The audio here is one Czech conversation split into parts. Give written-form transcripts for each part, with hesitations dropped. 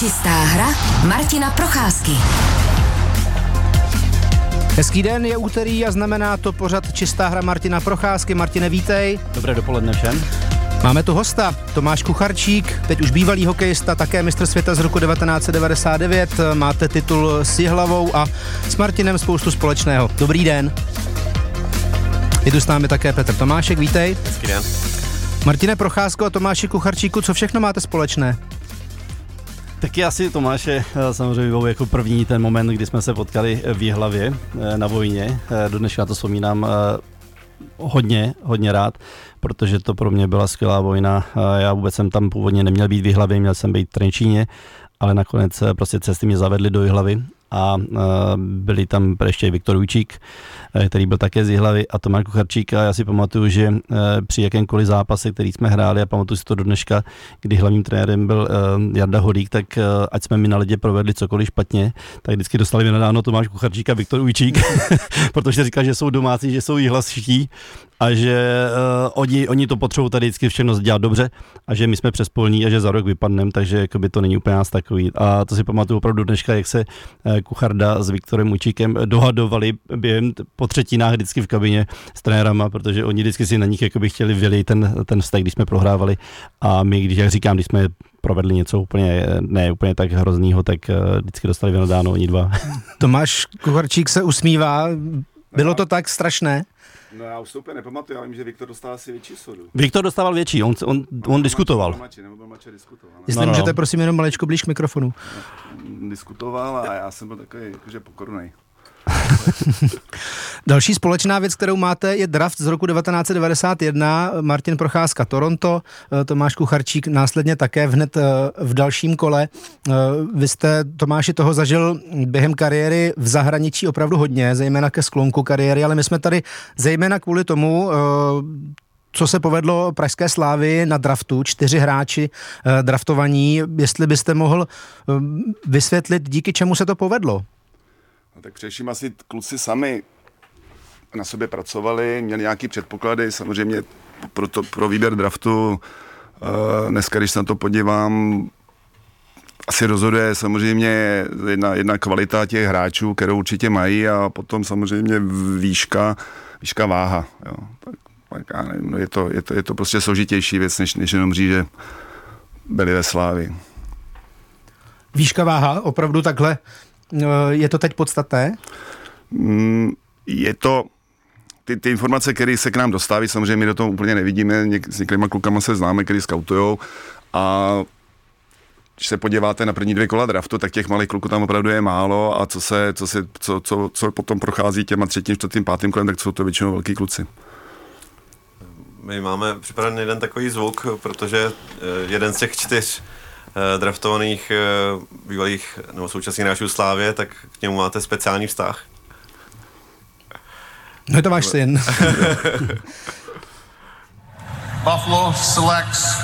Čistá hra Martina Procházky. Hezký den, je úterý a znamená to pořad Čistá hra Martina Procházky. Martine, vítej. Dobré dopoledne všem. Máme tu hosta, Tomáš Kucharčík, teď už bývalý hokejista, také mistr světa z roku 1999. Máte titul s Jihlavou a s Martinem spoustu společného. Dobrý den. Je tu s námi také Petr Tomášek, vítej. Hezký den. Martine Procházko a Tomáši Kucharčíku, co všechno máte společné? Taky asi Tomáše samozřejmě vybavuje jako první ten moment, kdy jsme se potkali v Jihlavě na vojně. Do dneška to vzpomínám hodně rád, protože to pro mě byla skvělá vojna. Já vůbec jsem tam původně neměl být v Jihlavě, měl jsem být v Trenčíně, ale nakonec prostě cesty mě zavedly do Jihlavy a byli tam ještě Viktor Vujčík, který byl také z Jihlavy, a Tomáš Kucharčík, a já si pamatuju, že při jakémkoliv zápase, který jsme hráli, a pamatuju si to do dneška, kdy hlavním trenérem byl Jarda Holík, tak ať jsme mi na ledě provedli cokoliv špatně, tak vždycky dostali mi nadáno Tomáš Kucharčík a Viktor Vujčík, protože říkal, že jsou domácí, že jsou jihlavští a že oni to potřebují tady vždycky všechno dělat dobře a že my jsme přespolní a že za rok vypadneme, takže jakoby to není úplně nás takový. A to si pamatuju opravdu dneška, jak se Kucharda s Viktorem Vujčíkem dohadovali během po třetinách vždycky v kabině s trenérama, protože oni vždycky si na nich jakoby chtěli vylit ten vztah, když jsme prohrávali, a my, když jsme provedli něco úplně tak hroznýho, tak vždycky dostali vynadáno oni dva. Tomáš Kucharčík se usmívá, bylo to tak strašné? No, já už to úplně nepamatuju, já vím, že Viktor dostal asi větší sodu. Viktor dostával větší, on diskutoval. Nebo mladší diskutoval. Jestli můžete, prosím, jenom malečko blíž k mikrofonu. Diskutoval a já jsem byl takový jakože pokornej. Další společná věc, kterou máte, je draft z roku 1991. Martin Procházka Toronto, Tomáš Kucharčík následně také hned v dalším kole. Vy jste, Tomáši, toho zažil během kariéry v zahraničí opravdu hodně, zejména ke sklonku kariéry, ale my jsme tady zejména kvůli tomu, co se povedlo pražské Slávii na draftu, 4 hráči draftovaní. Jestli byste mohl vysvětlit, díky čemu se to povedlo? No, tak především asi kluci sami na sobě pracovali, měli nějaký předpoklady, samozřejmě pro výběr draftu. Dneska, když se na to podívám, asi rozhoduje samozřejmě jedna kvalita těch hráčů, kterou určitě mají, a potom samozřejmě výška váha. Jo. Tak já nevím, no je to prostě složitější věc, než jenom říct, že byli ve Slávii. Výška váha, opravdu takhle? Je to teď podstatné? Je to, ty informace, které se k nám dostávají, samozřejmě my do toho úplně nevidíme, s některýma klukama se známe, který skautujou, a když se podíváte na první 2 kola draftu, tak těch malých kluků tam opravdu je málo, a co potom prochází těma 3., 4., 5. kolem, tak jsou to většinou velký kluci. My máme připravený jeden takový zvuk, protože jeden z těch 4 draftovaných bývalých nebo současných hráčů Slávie, tak k němu máte speciální vztah. No je to váš syn. Buffalo selects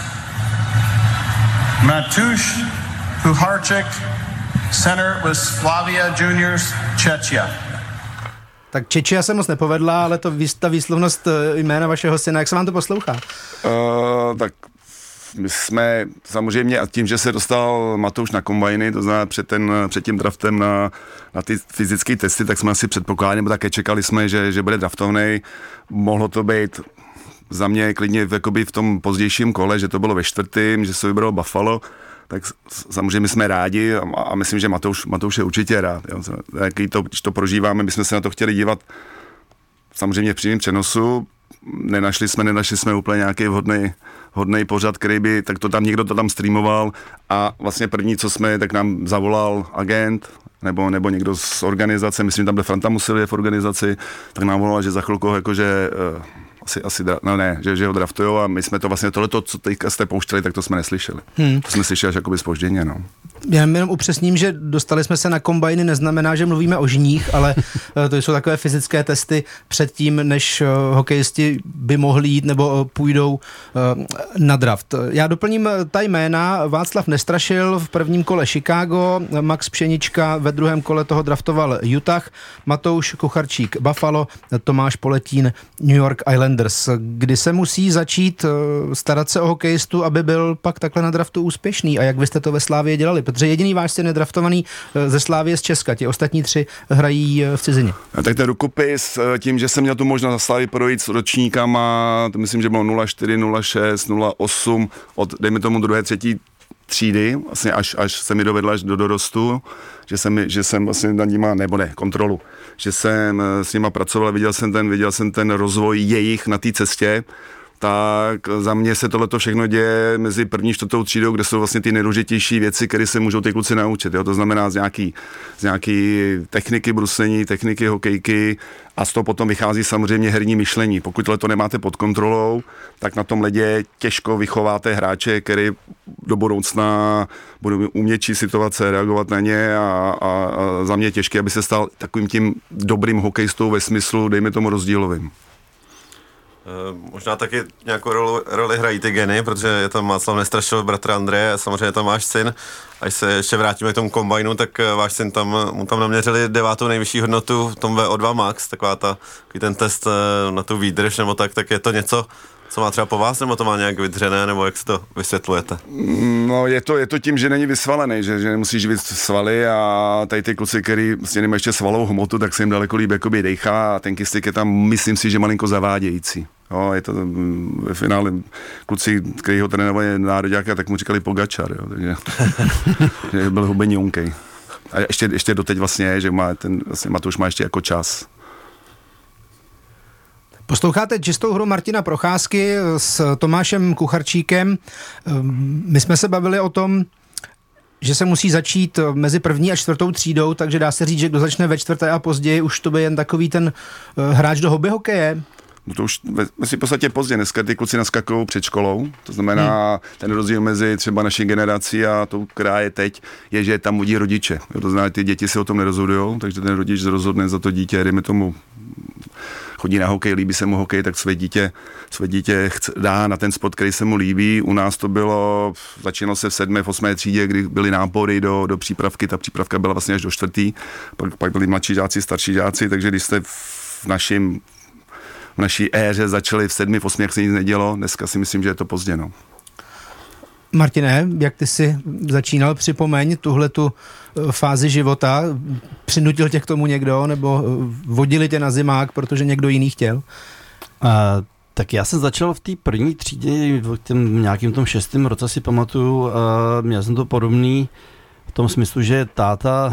Matouš Kucharčík, center with Slavia Juniors Čečia. Tak Čečia se moc nepovedla, ale ta výslovnost jména vašeho syna, jak se vám to poslouchá? Tak my jsme samozřejmě, a tím, že se dostal Matouš na kombajny, to znamená před tím draftem na ty fyzické testy, tak jsme asi předpokládali, nebo také čekali jsme, že bude draftovnej. Mohlo to být za mě klidně v tom pozdějším kole, že to bylo ve 4., že se vybralo Buffalo, tak samozřejmě jsme rádi a myslím, že Matouš je určitě rád. Jo. Když to prožíváme, my jsme se na to chtěli dívat samozřejmě v přímém přenosu, nenašli jsme úplně nějaký vhodný pořad, který by, tak to tam někdo to tam streamoval, a vlastně první, co jsme, tak nám zavolal agent nebo někdo z organizace, myslím, tam byl Franta Musilie v organizaci, tak nám volal, že za chvilku jakože že ho draftujou, a my jsme to vlastně tohleto, co teďka jste pouštěli, tak to jsme neslyšeli. To jsme slyšeli až jakoby zpožděně, no. Já jenom upřesním, že dostali jsme se na kombajny, neznamená, že mluvíme o žních, ale to jsou takové fyzické testy předtím, než hokejisti by mohli jít nebo půjdou na draft. Já doplním ta jména. Václav Nestrašil v prvním kole Chicago, Max Pšenička ve druhém kole toho draftoval Utah, Matouš Kucharčík Buffalo, Tomáš Poletín New York Islanders. Kdy se musí začít starat se o hokejistu, aby byl pak takhle na draftu úspěšný, a jak vy jste to ve Slávii dělali, protože jediný váš syn je draftovaný ze Slávie z Česka, ti ostatní 3 hrají v cizině. A tak ten rukopis, tím, že jsem měl tu možnost za Slávy projít s ročníkama, to myslím, že bylo 04, 06, 08, od, dejme tomu, 2., 3. třídy, vlastně až se mi dovedla až do dorostu, že jsem vlastně nad nima, nebo ne, kontrolu, že jsem s nima pracoval, viděl jsem ten rozvoj jejich na té cestě, tak za mě se tohleto všechno děje mezi 1. a 4. třídou, kde jsou vlastně ty nejdůležitější věci, které se můžou ty kluci naučit. Jo? To znamená z nějaký techniky bruslení, techniky hokejky a z toho potom vychází samozřejmě herní myšlení. Pokud to nemáte pod kontrolou, tak na tom ledě těžko vychováte hráče, který do budoucna budou umět situace, reagovat na ně a za mě těžké, aby se stal takovým tím dobrým hokejistou ve smyslu, dejme tomu, rozdílovým. Možná taky nějakou roli hrají ty geny, protože je tam Václav Nestrašil, bratr Andreje, samozřejmě tam váš syn. Až se ještě vrátíme k tomu kombajnu, tak váš syn mu tam naměřili 9. nejvyšší hodnotu v tom VO2 max, takový ten test na tu výdrž nebo tak je to něco, co má třeba po vás, nebo to má nějak vydřené, nebo jak si to vysvětlujete? No je to tím, že není vysvalený, že nemusí živit svaly a tady ty kluci, který vlastně nemají ještě svalovou hmotu, tak se jim daleko líp jakoby dejchá a ten kyslík je tam, myslím si, že malinko zavádějící. Jo, je to ve finále kluci, který ho trénovali nároďáka, tak mu říkali Pogačar, jo, takže že byl hubený junkej. A ještě doteď vlastně, že má vlastně Matouš má ještě jako čas. Posloucháte Čistou hru Martina Procházky s Tomášem Kucharčíkem. My jsme se bavili o tom, že se musí začít mezi 1. a 4. třídou, takže dá se říct, že kdo začne ve 4. a později, už to by jen takový ten hráč do hobby hokeje. No to už v podstatě pozdě. Dneska ty kluci naskakují před školou, to znamená ten rozdíl mezi třeba naší generací a tou, která je teď, je, že tam udí rodiče. To znamená, ty děti si o tom nerozhodují, takže ten rodič rozhodne za to dítě, dejme tomu chodí na hokej, líbí se mu hokej, tak své dítě dá na ten sport, který se mu líbí. U nás to bylo, začínalo se v 7., v 8. třídě, kdy byly nápory do přípravky, ta přípravka byla vlastně až do 4., pak byli mladší žáci, starší žáci, takže když jste v naší éře začali v 7., v 8., jak se nic nedělo, dneska si myslím, že je to pozdě. No. Martine, jak ty jsi začínal, připomeň tuhletu fázi života, přinutil tě k tomu někdo, nebo vodili tě na zimák, protože někdo jiný chtěl? Tak já jsem začal v té 1. třídě, v nějakým tom 6. roce si pamatuju, měl jsem to podobný v tom smyslu, že táta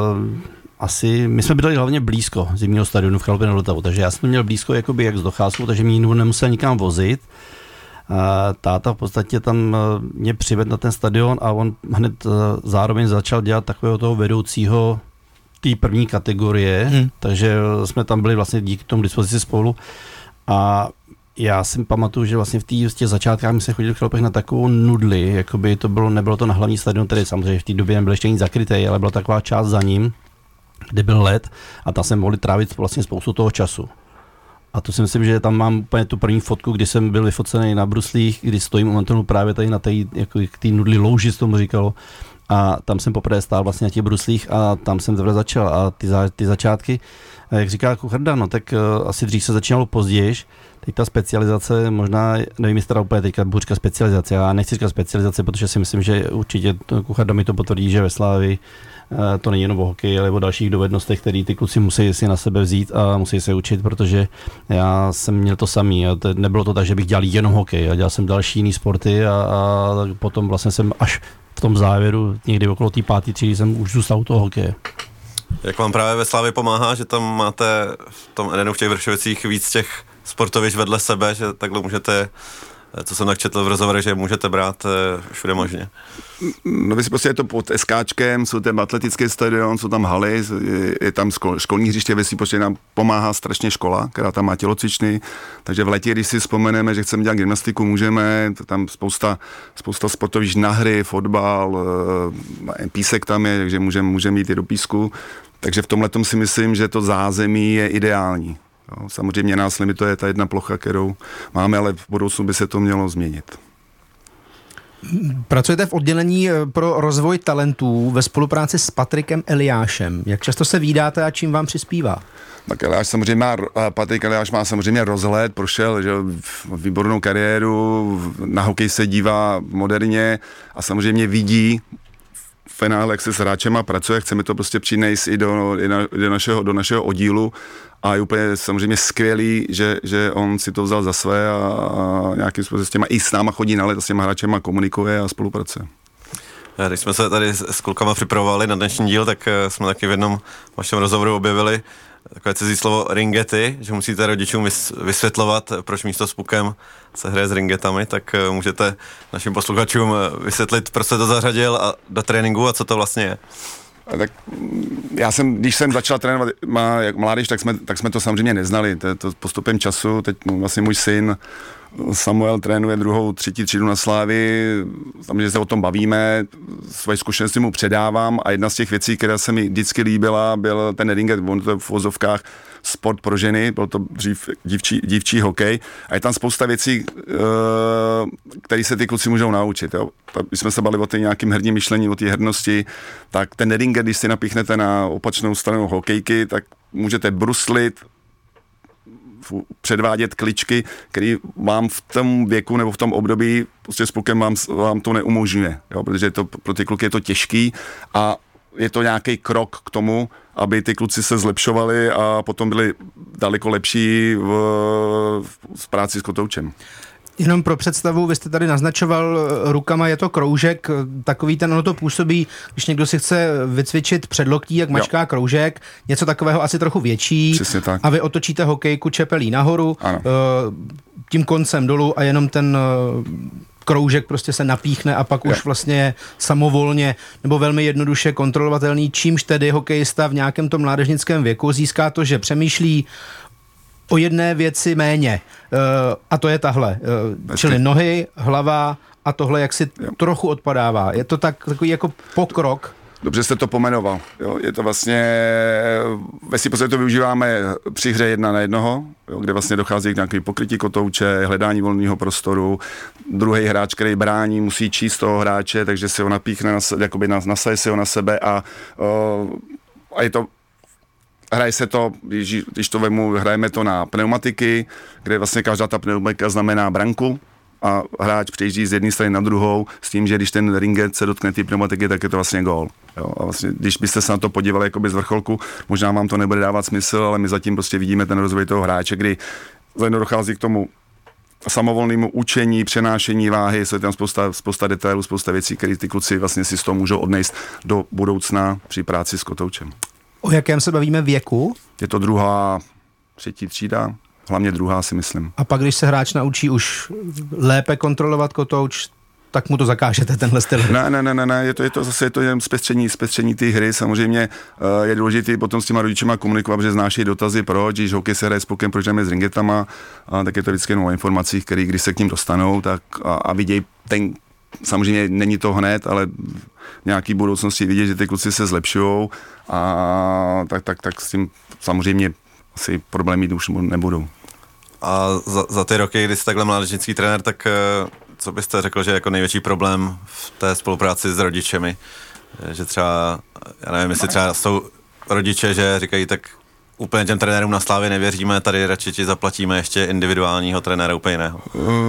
my jsme bydleli hlavně blízko zimního stadionu v Chalupě nad Vltavou, takže já jsem měl blízko jakoby jak s docházkou, takže mě nemusel nikam vozit. Táta v podstatě tam mě přivedl na ten stadion a on hned zároveň začal dělat takového toho vedoucího té 1. kategorie, takže jsme tam byli vlastně díky tomu dispozici spolu a já si pamatuju, že vlastně v těch začátkách my jsme chodili v Chalupech na takovou nudli, jakoby nebylo to na hlavní stadion, který samozřejmě v té době nebyl ještě nic zakrytý, ale byla taková část za ním, kde byl led a tam jsme mohli trávit vlastně spoustu toho času. A to si myslím, že tam mám úplně tu první fotku, kdy jsem byl vyfocený na bruslích, kdy stojím momentálně právě tady na té jako nudli louži, tomu říkalo. A tam jsem poprvé stál vlastně na těch bruslích a tam jsem teprve začal. A ty začátky, jak říká Kucharda, no tak asi dřív se začínalo později. Teď ta specializace, možná, nevím, jestli teda úplně teďka budu říkat specializace, já nechci říkat specializace, protože si myslím, že určitě Kucharda mi to potvrdí, že ve Slávii to není jenom o hokeji, ale o dalších dovednostech, které ty kluci musí si na sebe vzít a musí se učit, protože já jsem měl to samý. A nebylo to tak, že bych dělal jenom hokej, já dělal jsem další jiný sporty a potom vlastně jsem až v tom závěru, někdy okolo té 5. třídy jsem už zůstal u toho hokeje. Jak vám právě ve Slávii pomáhá, že tam máte v tom Edenu v těch Vršovicích víc těch sportovišť vedle sebe, že takhle můžete, co jsem tak četl v rozhovorech, že můžete brát všude možně? No vy si prostě je to pod SKčkem, jsou tam atletický stadion, jsou tam haly, je tam školní hřiště, vy si prostě nám pomáhá strašně škola, která tam má tělocvičny, takže v letě, když si vzpomeneme, že chceme dělat gymnastiku, můžeme, tam spousta sportovišť na hry, fotbal, písek tam je, takže můžeme jít i do písku, takže v tomhletom si myslím, že to zázemí je ideální. Jo, samozřejmě nás limituje ta jedna plocha, kterou máme, ale v budoucnu by se to mělo změnit. Pracujete v oddělení pro rozvoj talentů ve spolupráci s Patrikem Eliášem. Jak často se vídáte a čím vám přispívá? Tak Patrik Eliáš má samozřejmě rozhled, prošel že, výbornou kariéru, na hokej se dívá moderně a samozřejmě vidí finále, jak se s hráčema pracuje, chceme to prostě přinést i do našeho oddílu a je úplně samozřejmě skvělý, že on si to vzal za své a nějakým způsobem i s náma chodí na let a s těma hráčema komunikuje a spolupracuje. Když jsme se tady s klukama připravovali na dnešní díl, tak jsme taky v jednom vašem rozhovoru objevili takové cizí slovo ringety, že musíte rodičům vysvětlovat, proč místo s pukem se hraje s ringetami, tak můžete našim posluchačům vysvětlit, proč se to zařadil a do tréninku a co to vlastně je. Tak když jsem začal trénovat mládež, tak jsme to samozřejmě neznali. To postupem času, teď vlastně můj syn Samuel trénuje 2., 3. třídu na Slávii, samozřejmě se o tom bavíme, svoje zkušenosti mu předávám a jedna z těch věcí, která se mi vždycky líbila, byl ten ringet, on to v uvozovkách sport pro ženy, byl to dřív dívčí hokej a je tam spousta věcí, které se ty kluci můžou naučit. Jo. Když jsme se bavili o té nějakým herním myšlení, o té hernosti, tak ten ringet, když si napíchnete na opačnou stranu hokejky, tak můžete bruslit, předvádět kličky, který vám v tom věku nebo v tom období prostě s pukem vám to neumožňuje, jo, protože pro ty kluky je to těžký a je to nějaký krok k tomu, aby ty kluci se zlepšovali a potom byli daleko lepší v práci s kotoučem. Jenom pro představu, vy jste tady naznačoval rukama, je to kroužek, takový ono to působí, když někdo si chce vycvičit předloktí, jak mačká kroužek, něco takového asi trochu větší. Tak. A vy otočíte hokejku čepelí nahoru, tím koncem dolů a jenom ten kroužek prostě se napíchne a pak už vlastně je samovolně nebo velmi jednoduše kontrolovatelný, čímž tedy hokejista v nějakém tom mládežnickém věku získá to, že přemýšlí o jedné věci méně. A to je tahle. Čili nohy, hlava a tohle, jak si trochu odpadává. Je to takový jako pokrok. Dobře jste to pomenoval. Jo, je to vlastně, ve si to využíváme při hře 1 na 1, jo, kde vlastně dochází k nějaké pokrytí kotouče, hledání volného prostoru. Druhý hráč, který brání, musí číst toho hráče, takže si ho napíchne, nasaje si ho na sebe a je to. Hraje se to, když to vemu, hrajeme to na pneumatiky, kde vlastně každá ta pneumatika znamená branku a hráč přejíždí z jedné strany na druhou s tím, že když ten ringet se dotkne ty pneumatiky, tak je to vlastně gól. Jo, a vlastně, když byste se na to podívali jakoby z vrcholku, možná vám to nebude dávat smysl, ale my zatím prostě vidíme ten rozvoj toho hráče, kdy dochází k tomu samovolnému učení, přenášení váhy, je tam spousta detailů, spousta věcí, které ty kluci vlastně si z toho můžou odnést do budoucna při práci s kotoučem. O jakém se bavíme věku? Je to 2., 3. třída, hlavně 2. si myslím. A pak, když se hráč naučí už lépe kontrolovat kotouč, tak mu to zakážete, tenhle styl? Ne, je to jen zpestření té hry. Samozřejmě je důležité potom s těma rodičema komunikovat, protože znášejí dotazy, proč, když hokej se hraje s pukem, proč jdeme s ringetama, tak je to vždycky jenom o informacích, které když se k ním dostanou, tak a vidějí samozřejmě není to hned, ale v nějaký budoucnosti vidět, že ty kluci se zlepšujou a tak s tím samozřejmě asi problémy už nebudou. A za ty roky, kdy jste takhle mládežnický trenér, tak co byste řekl, že je jako největší problém v té spolupráci s rodičemi? Že třeba, já nevím, jestli třeba jsou rodiče, že říkají, tak úplně těm trenérům na Slávě nevěříme, tady radši ti zaplatíme ještě individuálního trenéra úplně jiného.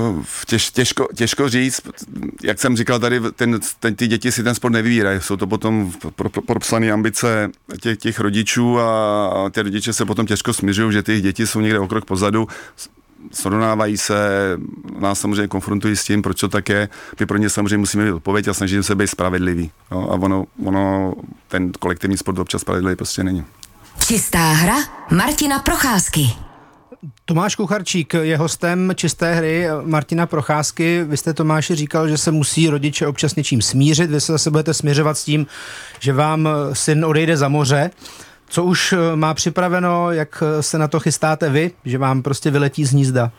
Těžko říct, jak jsem říkal, tady ty děti si ten sport nevybírají, jsou to potom propsané ambice těch rodičů a ty rodiče se potom těžko směřují, že ty děti jsou někde o krok pozadu, srovnávají se, nás samozřejmě konfrontují s tím, proč to tak je, my pro ně samozřejmě musíme být odpověď a snažíme se být spravedlivý. Jo? A ono, ten kolektivní sport občas spravedlivý prostě není. Čistá hra Martina Procházky. Tomáš Kucharčík je hostem Čisté hry Martina Procházky. Vy jste, Tomáši, říkal, že se musí rodiče občas něčím smířit. Vy se zase budete směřovat s tím, že vám syn odejde za moře. Co už má připraveno, jak se na to chystáte vy, že vám prostě vyletí z hnízda?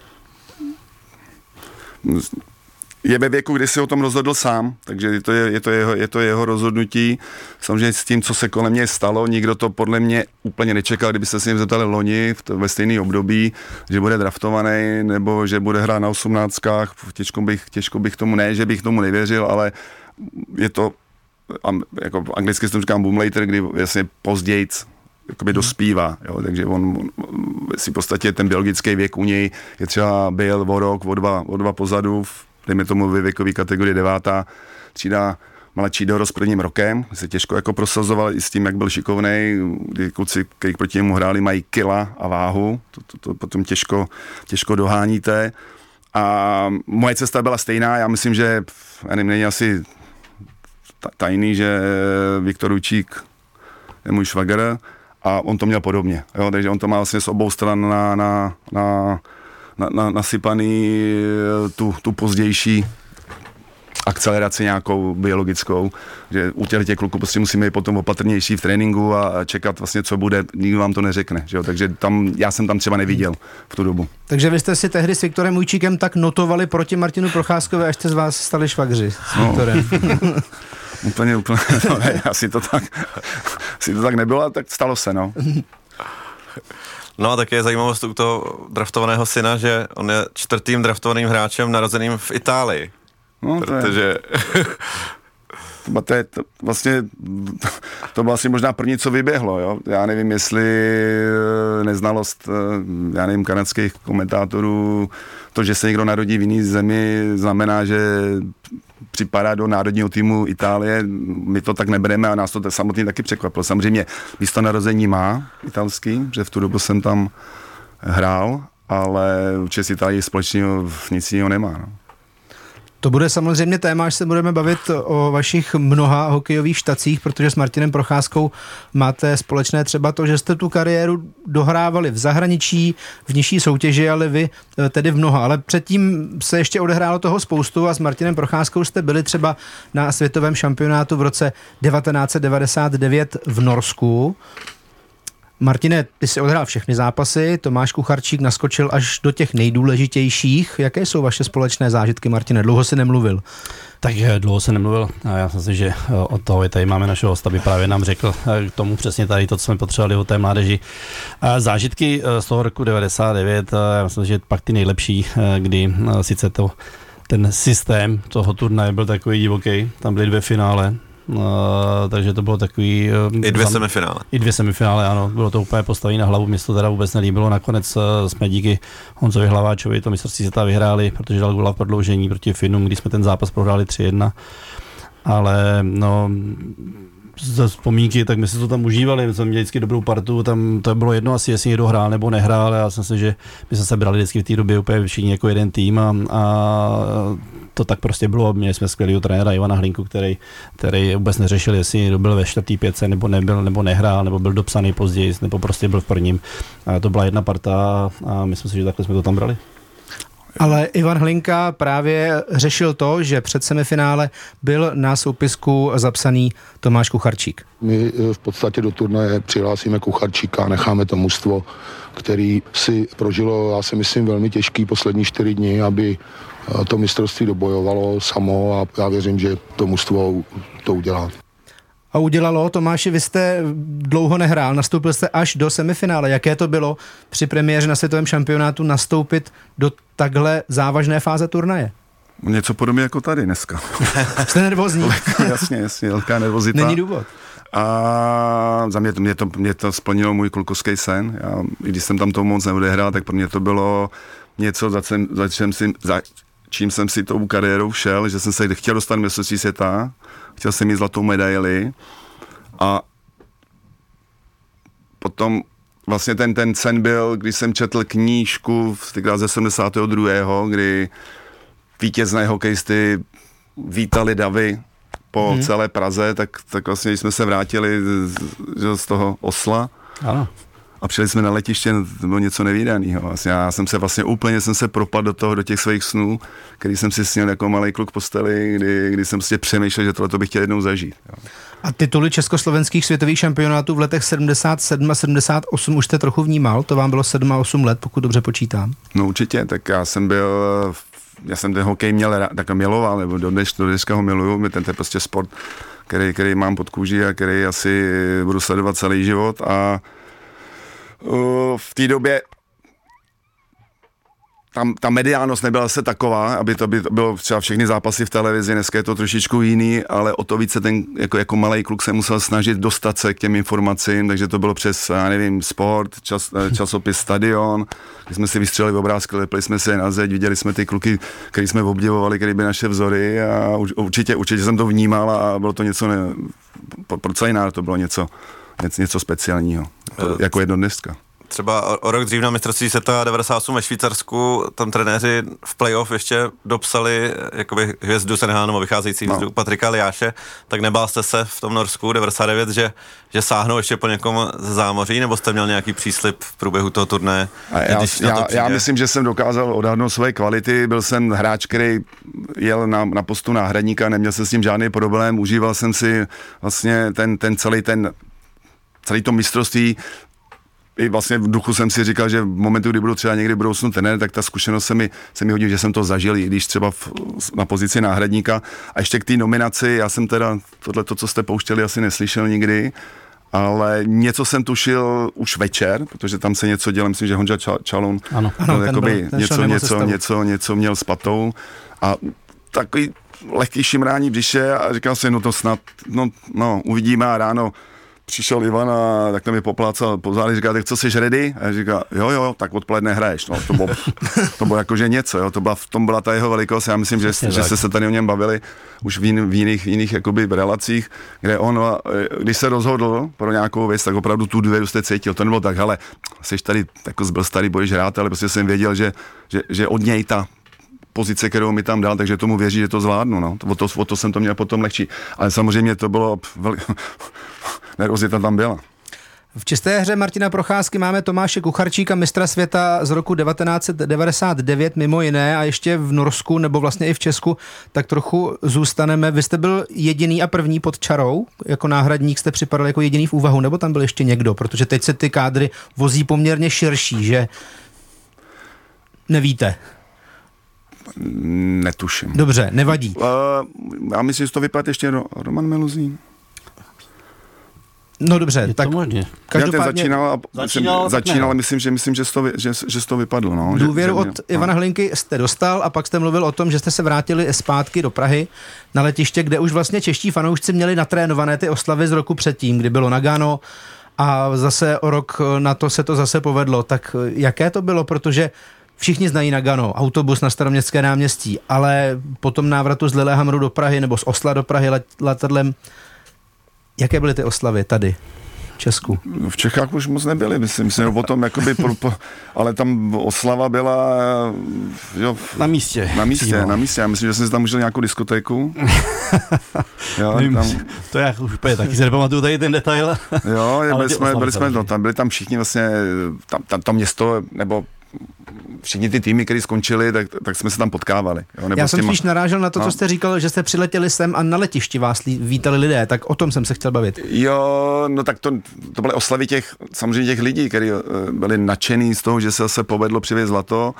Je ve věku, kdy si o tom rozhodl sám, takže je to jeho rozhodnutí. Samozřejmě s tím, co se kolem mě stalo, nikdo to podle mě úplně nečekal, kdybyste se jim zeptali loni ve stejné období, že bude draftovaný nebo že bude hrát na 18. Těžko bych tomu, ne, že bych tomu nevěřil, ale je to, jako anglicky se to říkám boom later, kdy vlastně později jakoby dospívá, jo, takže on si v podstatě ten biologický věk u něj je třeba byl o rok, o dva pozadu, dejme tomu ve věkové kategorii 9. třída, mladší dorost prvním rokem, se těžko jako prosazoval i s tím, jak byl šikovnej, kdy kluci, kteří proti němu hráli, mají kila a váhu, to potom těžko doháníte. A moje cesta byla stejná, já myslím, že není asi tajný, že Viktor Vujčík je můj švagr a on to měl podobně, jo? Takže on to má vlastně z obou stran nasypaný tu pozdější akceleraci nějakou biologickou, že u těch kluků prostě musíme být potom opatrnější v tréninku a čekat vlastně, co bude, nikdo vám to neřekne, že jo? Takže já jsem tam třeba neviděl v tu dobu. Takže vy jste si tehdy s Viktorem Vujčíkem tak notovali proti Martinu Procházkovi, až jste z vás stali švagři s Viktorem. Úplně, no ne, asi to tak nebylo, tak stalo se, no. No a také je zajímavost u toho draftovaného syna, že on je 4. draftovaným hráčem narozeným v Itálii. No, protože... To bylo asi možná první, co vyběhlo, jo. Já nevím, jestli neznalost, kanadských komentátorů, to, že se někdo narodí v jiný zemi, znamená, že připadá do národního týmu Itálie. My to tak nebereme a nás to samotný taky překvapilo. Samozřejmě místo narození má italský, že v tu dobu jsem tam hrál, ale určitě s Itálií společného nic jiného nemá. No. To bude samozřejmě téma, až se budeme bavit o vašich mnoha hokejových štacích, protože s Martinem Procházkou máte společné třeba to, že jste tu kariéru dohrávali v zahraničí, v nižší soutěži, ale vy tedy v mnoha. Ale předtím se ještě odehrálo toho spoustu a s Martinem Procházkou jste byli třeba na světovém šampionátu v roce 1999 v Norsku. Martine, ty jsi odehrál všechny zápasy, Tomáš Kucharčík naskočil až do těch nejdůležitějších. Jaké jsou vaše společné zážitky, Martine? Dlouho jsi nemluvil. Tak dlouho jsem nemluvil a já myslím, že od toho tady máme našeho hosta, aby právě nám řekl k tomu přesně tady to, co jsme potřebovali o té mládeži. Zážitky z toho roku 99, já myslím, že pak ty nejlepší, kdy sice ten systém toho turnaje byl takový divoký, tam byly 2 finále, takže to bylo takový... I 2 semifinále. I 2 semifinále, ano. Bylo to úplně postavené na hlavu, mě to teda vůbec nelíbilo. Nakonec jsme díky Honzovi Hlaváčovi to mistrovství světa vyhráli, protože dal góla v prodloužení proti Finům, kdy jsme ten zápas prohráli 3-1. Ale no... Za vzpomínky, tak my jsme to tam užívali, my jsme měli vždycky dobrou partu, tam to bylo jedno asi, jestli někdo hrál nebo nehrál, já jsem si, že my jsme se brali vždycky v té době úplně všichni jako jeden tým a to tak prostě bylo. Měli jsme skvělého trenéra Ivana Hlinku, který vůbec neřešil, jestli někdo byl ve 4. pětce nebo nebyl, nebo nehrál, nebo byl dopsaný později, nebo prostě byl v prvním. A to byla jedna parta a myslím si, že takhle jsme to tam brali. Ale Ivan Hlinka právě řešil to, že před semifinále byl na soupisku zapsaný Tomáš Kucharčík. My v podstatě do turnaje přihlásíme Kucharčíka, necháme to mužstvo, který si prožilo, já si myslím, velmi těžký poslední 4 dny, aby to mistrovství dobojovalo samo a já věřím, že to mužstvo to udělá. A udělalo. Tomáši, vy jste dlouho nehrál, nastoupil jste až do semifinále. Jaké to bylo při premiéře na světovém šampionátu nastoupit do takhle závažné fáze turnaje? Něco podobně jako tady dneska. Jste nervózní? Jasně, velká nervozita. Není důvod. A za mě to splnilo můj klukovský sen. Když jsem tam to moc neodehrál, tak pro mě to bylo něco, za čím jsem si tou kariérou šel, že jsem se chtěl dostat mistrovství světa, chtěl jsem mít zlatou medaili a potom vlastně ten sen byl, když jsem četl knížku ze 72., kdy vítězné hokejisty vítali davy po celé Praze, tak vlastně, když jsme se vrátili z toho Osla, ano. A přijeli jsme na letiště, to bylo něco nevídaného. Vlastně já jsem se propadl do těch svých snů, který jsem si snil jako malý kluk v posteli, kdy jsem si přemýšlel, že tohle bych chtěl jednou zažít. Jo. A tituly československých světových šampionátů v letech 77 a 78 už jste trochu vnímal? To vám bylo 7 a 8 let, pokud dobře počítám. No určitě, tak já jsem ten hokej miloval, nebo do dneška ho miluju, ten je prostě sport, který mám pod kůží a který asi budu sledovat celý život a v té době ta mediálnost nebyla zase taková, aby to bylo třeba všechny zápasy v televizi, dneska je to trošičku jiný, ale o to více ten jako malej kluk se musel snažit dostat se k těm informacím, takže to bylo přes, já nevím, Sport, časopis Stadion, kdy jsme si vystřelili obrázky, lepili jsme se na zeď, viděli jsme ty kluky, který jsme obdivovali, který by naše vzory a určitě jsem to vnímal a bylo to něco, pro celý národ to bylo něco speciálního, jako jedno dneska. Třeba o rok dřív na mistrovství světa 98 ve Švýcarsku, tam trenéři v playoff ještě dopsali jakoby hvězdu Senhánu, vycházející hvězdu Patrika Eliáše, tak nebál jste se v tom Norsku 99, že sáhnou ještě po někom ze zámoří, nebo jste měl nějaký příslib v průběhu toho turnaje? Já myslím, že jsem dokázal odhadnout svoje kvality, byl jsem hráč, který jel na postu náhradníka, neměl jsem s tím žádný problém, užíval jsem si vlastně celý to mistrovství. I vlastně v duchu jsem si říkal, že v momentu, kdy budu třeba někdy budoucnu trenér, tak ta zkušenost se mi hodí, že jsem to zažil, i když třeba na pozici náhradníka. A ještě k té nominaci, já jsem teda tohleto, co jste pouštěli, asi neslyšel nikdy, ale něco jsem tušil už večer, protože tam se něco dělo, myslím, že Honza Čalun něco měl s patou a takový lehký šimrání v břiše a říkal jsem, no to snad, no uvidíme a ráno přišel Ivan a tak mi poplácal po zádi, říká, tak co, jsi ready? A říká, jo, tak odpoledne hraješ. No, to bylo jakože něco, jo, v tom byla ta jeho velikost, já myslím, že jste se tady o něm bavili už v jiných jakoby relacích, kde on, když se rozhodl pro nějakou věc, tak opravdu tu důvěru jste cítil, to nebylo tak, hele, jsi tady, jako zbyl starý, budeš hrát, ale prostě jsem věděl, že od něj ta pozice, kterou mi tam dal, takže tomu věří, že to zvládnu, no. O to jsem to měl potom lehčí. Ale samozřejmě to bylo nervozita tam byla. V čisté hře Martina Procházky máme Tomáše Kucharčíka, mistra světa z roku 1999 mimo jiné a ještě v Norsku nebo vlastně i v Česku, tak trochu zůstaneme. Vy jste byl jediný a první pod čarou, jako náhradník jste připadal jako jediný v úvahu, nebo tam byl ještě někdo, protože teď se ty kádry vozí poměrně širší, že nevíte. Netuším. Dobře, nevadí. Já myslím, že to vypadá ještě Roman Meluzín. No dobře, tak každopádně začínal, ale myslím, že to vypadlo. No, důvěru od Ivana Hlinky jste dostal a pak jste mluvil o tom, že jste se vrátili zpátky do Prahy na letiště, kde už vlastně čeští fanoušci měli natrénované ty oslavy z roku předtím, kdy bylo Nagano a zase o rok na to se to zase povedlo. Tak jaké to bylo, protože všichni znají Nagano, autobus na Staroměstské náměstí, ale po tom návratu z Lillehammeru do Prahy nebo z Osla do Prahy letadlem, jaké byly ty oslavy tady v Česku? V Čechách už moc nebyly, myslím potom jakoby, ale tam oslava byla jo, na místě. Já myslím, že jsem si tam užil nějakou diskotéku. Jo, to já už úplně taky se nepamatuju tady ten detail. Jo, byli tam všichni vlastně, tam město, nebo všichni ty týmy, které skončili, tak jsme se tam potkávali. Jo, já jsem spíš narážel na to, co jste říkal, že jste přiletěli sem a na letišti vás vítali lidé, tak o tom jsem se chtěl bavit. Jo, no tak to byly oslavy samozřejmě těch lidí, kteří byli nadšený z toho, že se zase povedlo přivězt zlato.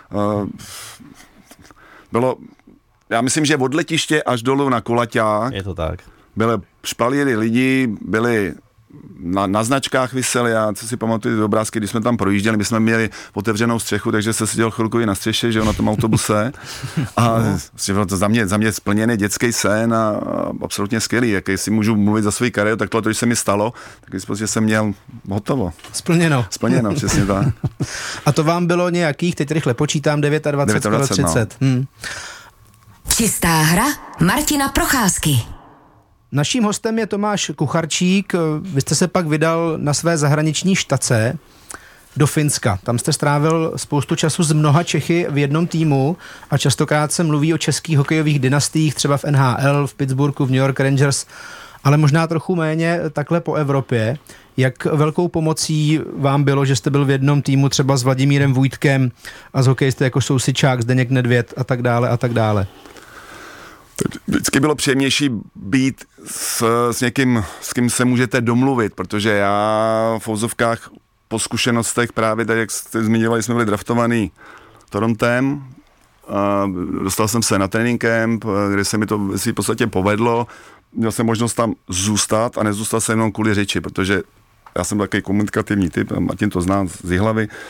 Já myslím, že od letiště až dolů na Kulaťák. Je to tak. Byli špalíry lidi, byli na značkách viseli, já co si pamatuju ty obrázky, když jsme tam projížděli, my jsme měli otevřenou střechu, takže se seděl chvilku i na střeše, že jo, na tom autobuse. A to za mě splněný dětský sen a absolutně skvělý. Jak si můžu mluvit za svou kariéru, tak tohle, když se mi stalo, tak že jsem měl hotovo. Splněno, přesně tak. A to vám bylo nějakých, teď rychle počítám, 29, skoro 30. No. Čistá hra Martina Procházky. Naším hostem je Tomáš Kucharčík. Vy jste se pak vydal na své zahraniční štace do Finska. Tam jste strávil spoustu času s mnoha Čechy v jednom týmu a častokrát se mluví o českých hokejových dynastiích, třeba v NHL, v Pittsburghu, v New York Rangers, ale možná trochu méně takhle po Evropě. Jak velkou pomocí vám bylo, že jste byl v jednom týmu třeba s Vladimírem Vujtkem a s hokejisty jako jsou Sičák, Zdeněk Nedvěd a tak dále a tak dále? Vždycky bylo příjemnější být s někým, s kým se můžete domluvit, protože já v ozovkách po zkušenostech právě tak, jak jste zmiňovali, jsme byli draftovaný Torontem, a dostal jsem se na trénink camp, kde se mi to v podstatě povedlo, měl jsem možnost tam zůstat a nezůstal jsem jenom kvůli řeči, protože já jsem takový komunikativní typ, Martin to zná z Jihlavy,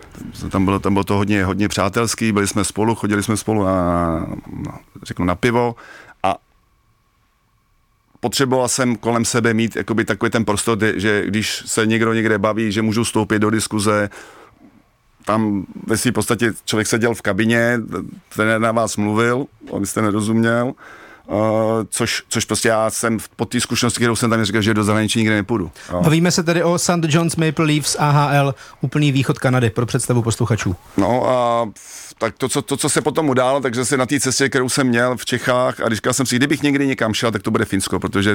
Tam bylo to hodně přátelský, byli jsme spolu, chodili jsme spolu na pivo a potřeboval jsem kolem sebe mít jakoby takový ten prostor, že když se někdo někde baví, že můžu vstoupit do diskuze, tam ve svým podstatě člověk seděl v kabině, trenér na vás mluvil, on jste nerozuměl, což prostě já jsem po té zkušenosti, kterou jsem tam říkal, že do zahraničí nikdy nepůjdu. Bavíme se tedy o St. John's Maple Leafs AHL, úplný východ Kanady, pro představu posluchačů. No a tak to, co se potom událo, takže se na té cestě, kterou jsem měl v Čechách, a říkal jsem si, kdybych někdy někam šel, tak to bude Finsko, protože